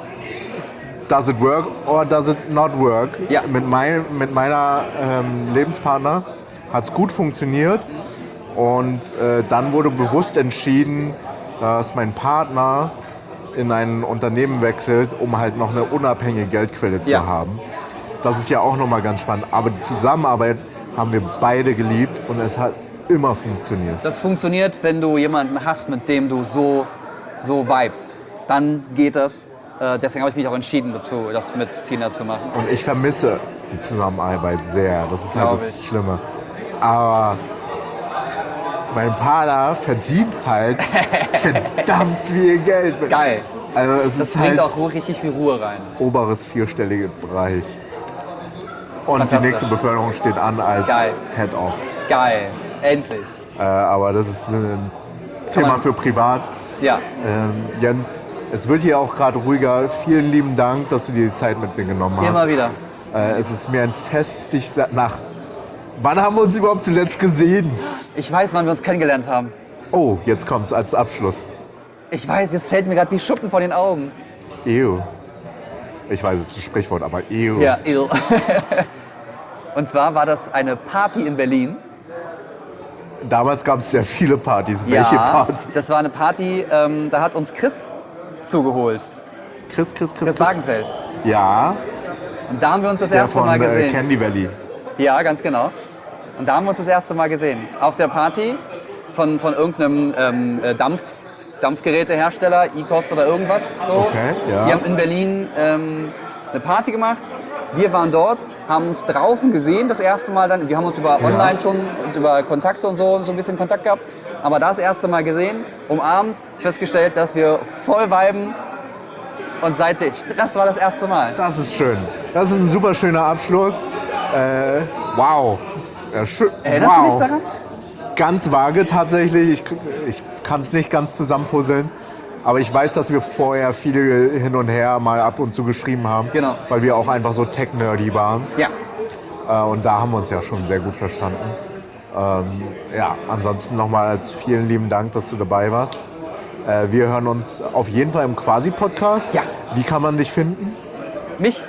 S2: does it work or does it not work?
S3: Ja.
S2: Mit, mein, mit meiner ähm, Lebenspartner hat es gut funktioniert und äh, dann wurde bewusst entschieden, dass mein Partner in ein Unternehmen wechselt, um halt noch eine unabhängige Geldquelle zu
S3: Ja.
S2: haben. Das ist ja auch nochmal ganz spannend. Aber die Zusammenarbeit haben wir beide geliebt und es hat immer funktioniert.
S3: Das funktioniert, wenn du jemanden hast, mit dem du so, so vibest. Dann geht das. Äh, deswegen habe ich mich auch entschieden dazu, das mit Tina zu machen.
S2: Und ich vermisse die Zusammenarbeit sehr. Das ist halt
S3: Glaub
S2: das
S3: ich.
S2: Schlimme. Aber mein Partner verdient halt verdammt viel Geld.
S3: Geil.
S2: Also es
S3: Das
S2: ist
S3: bringt
S2: halt
S3: auch richtig viel Ruhe rein.
S2: oberes vierstellige Bereich. Und die
S3: Fantastisch.
S2: nächste Beförderung steht an als
S3: Geil.
S2: Head-Off.
S3: Geil. Endlich.
S2: Äh, aber das ist ein Thema
S3: man-
S2: für privat.
S3: Ja.
S2: Ähm, Jens, es wird hier auch gerade ruhiger. Vielen lieben Dank, dass du dir die Zeit mit mir genommen hast.
S3: Immer wieder.
S2: Äh, es ist mir ein Fest, dich sa- nach. Wann haben wir uns überhaupt zuletzt gesehen?
S3: Ich weiß, wann wir uns kennengelernt haben.
S2: Oh, jetzt kommt's als Abschluss.
S3: Ich weiß, jetzt fällt mir gerade wie Schuppen vor den Augen.
S2: Ew. Ich weiß, es ist ein Sprichwort, aber ew.
S3: Ja, ill. Und zwar war das eine Party in Berlin.
S2: Damals gab es sehr viele Partys. Welche
S3: ja,
S2: Party?
S3: Das war eine Party, ähm, da hat uns Chris zugeholt.
S2: Chris, Chris, Chris.
S3: Chris Wagenfeld.
S2: Ja,
S3: Und da haben wir uns das
S2: der
S3: erste
S2: von
S3: Mal
S2: äh,
S3: gesehen.
S2: Candy Valley.
S3: Ja, ganz genau. Und da haben wir uns das erste Mal gesehen. Auf der Party von, von irgendeinem ähm, äh, Dampf, Dampfgerätehersteller, E-Cost oder irgendwas. So.
S2: Okay, ja.
S3: Die haben in Berlin ähm, eine Party gemacht. Wir waren dort, haben uns draußen gesehen das erste Mal dann. Wir haben uns über online schon und über Kontakte und so, so ein bisschen Kontakt gehabt. Aber das erste Mal gesehen, umarmt, festgestellt, dass wir voll viben. Und seitdem, das war das erste Mal.
S2: Das ist schön. Das ist ein super schöner Abschluss. Äh, wow. Ja, schön.
S3: Erinnerst
S2: wow.
S3: du dich daran?
S2: Ganz vage tatsächlich. Ich, ich kann es nicht ganz zusammenpuzzeln. Aber ich weiß, dass wir vorher viele hin und her mal ab und zu geschrieben haben.
S3: Genau.
S2: Weil wir auch einfach so tech-nerdy waren.
S3: Ja.
S2: Äh, und da haben wir uns ja schon sehr gut verstanden. Ähm, ja, ansonsten nochmal als vielen lieben Dank, dass du dabei warst. Äh, wir hören uns auf jeden Fall im Quasi-Podcast.
S3: Ja.
S2: Wie kann man dich finden?
S3: Mich?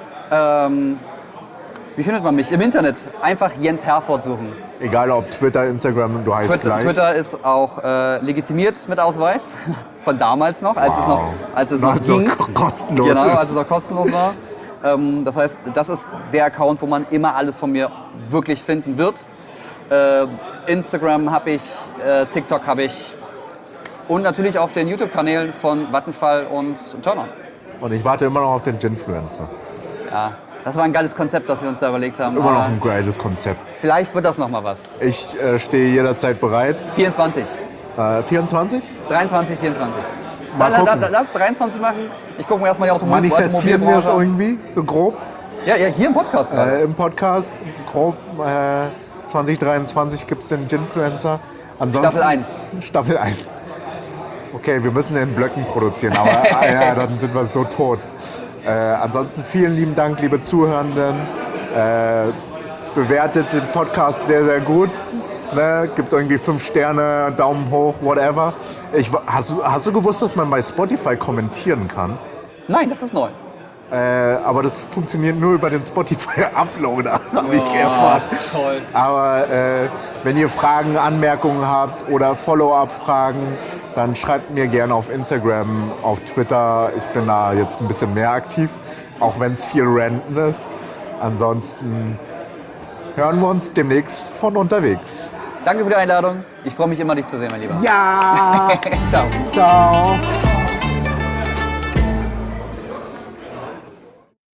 S3: Ähm, wie findet man mich? Im Internet. Einfach Jens Herford suchen.
S2: Egal ob Twitter, Instagram, du heißt
S3: Twitter,
S2: gleich.
S3: Twitter ist auch äh, legitimiert mit Ausweis. Von damals noch, als es noch, als es noch
S2: Als es noch
S3: ging.
S2: ko- kostenlos
S3: Genau,
S2: ist.
S3: als es noch kostenlos war. Ähm, das heißt, das ist der Account, wo man immer alles von mir wirklich finden wird. Äh, Instagram habe ich, äh, TikTok habe ich und natürlich auf den YouTube-Kanälen von Vattenfall und Turner.
S2: Und ich warte immer noch auf den Ginfluencer.
S3: Ja, das war ein geiles Konzept, das wir uns da überlegt haben.
S2: Immer noch
S3: Aber
S2: ein geiles Konzept.
S3: vielleicht wird das noch mal was.
S2: Ich äh, stehe jederzeit bereit.
S3: vierundzwanzig.
S2: Äh, vierundzwanzig?
S3: dreiundzwanzig, vierundzwanzig.
S2: Mal
S3: La- la-
S2: gucken.
S3: la- Lass dreiundzwanzig machen. Ich gucke mir erstmal die Automobil
S2: Manifestieren wir es
S3: Automobilbranche
S2: irgendwie, so grob,
S3: an. Ja, ja, hier im Podcast gerade.
S2: äh, im Podcast. Grob äh, zwanzig dreiundzwanzig gibt es den Ginfluencer. Ansonsten-
S3: Staffel eins.
S2: Staffel eins. Okay, wir müssen in Blöcken produzieren, aber ah, ja, dann sind wir so tot. Äh, ansonsten vielen lieben Dank, liebe Zuhörenden. Äh, bewertet den Podcast sehr, sehr gut. Ne? Gibt irgendwie fünf Sterne, Daumen hoch, whatever. Ich, hast, du, hast du gewusst, dass man bei Spotify kommentieren kann?
S3: Nein, das ist neu.
S2: Äh, aber das funktioniert nur über den Spotify-Uploader, habe ich erfahren.
S3: Toll.
S2: Aber äh, wenn ihr Fragen, Anmerkungen habt oder Follow-up-Fragen, dann schreibt mir gerne auf Instagram, auf Twitter. Ich bin da jetzt ein bisschen mehr aktiv, auch wenn es viel Ranten ist. Ansonsten hören wir uns demnächst von unterwegs.
S3: Danke für die Einladung. Ich freue mich immer, dich zu sehen, mein Lieber.
S2: Ja!
S3: Ciao.
S2: Ciao!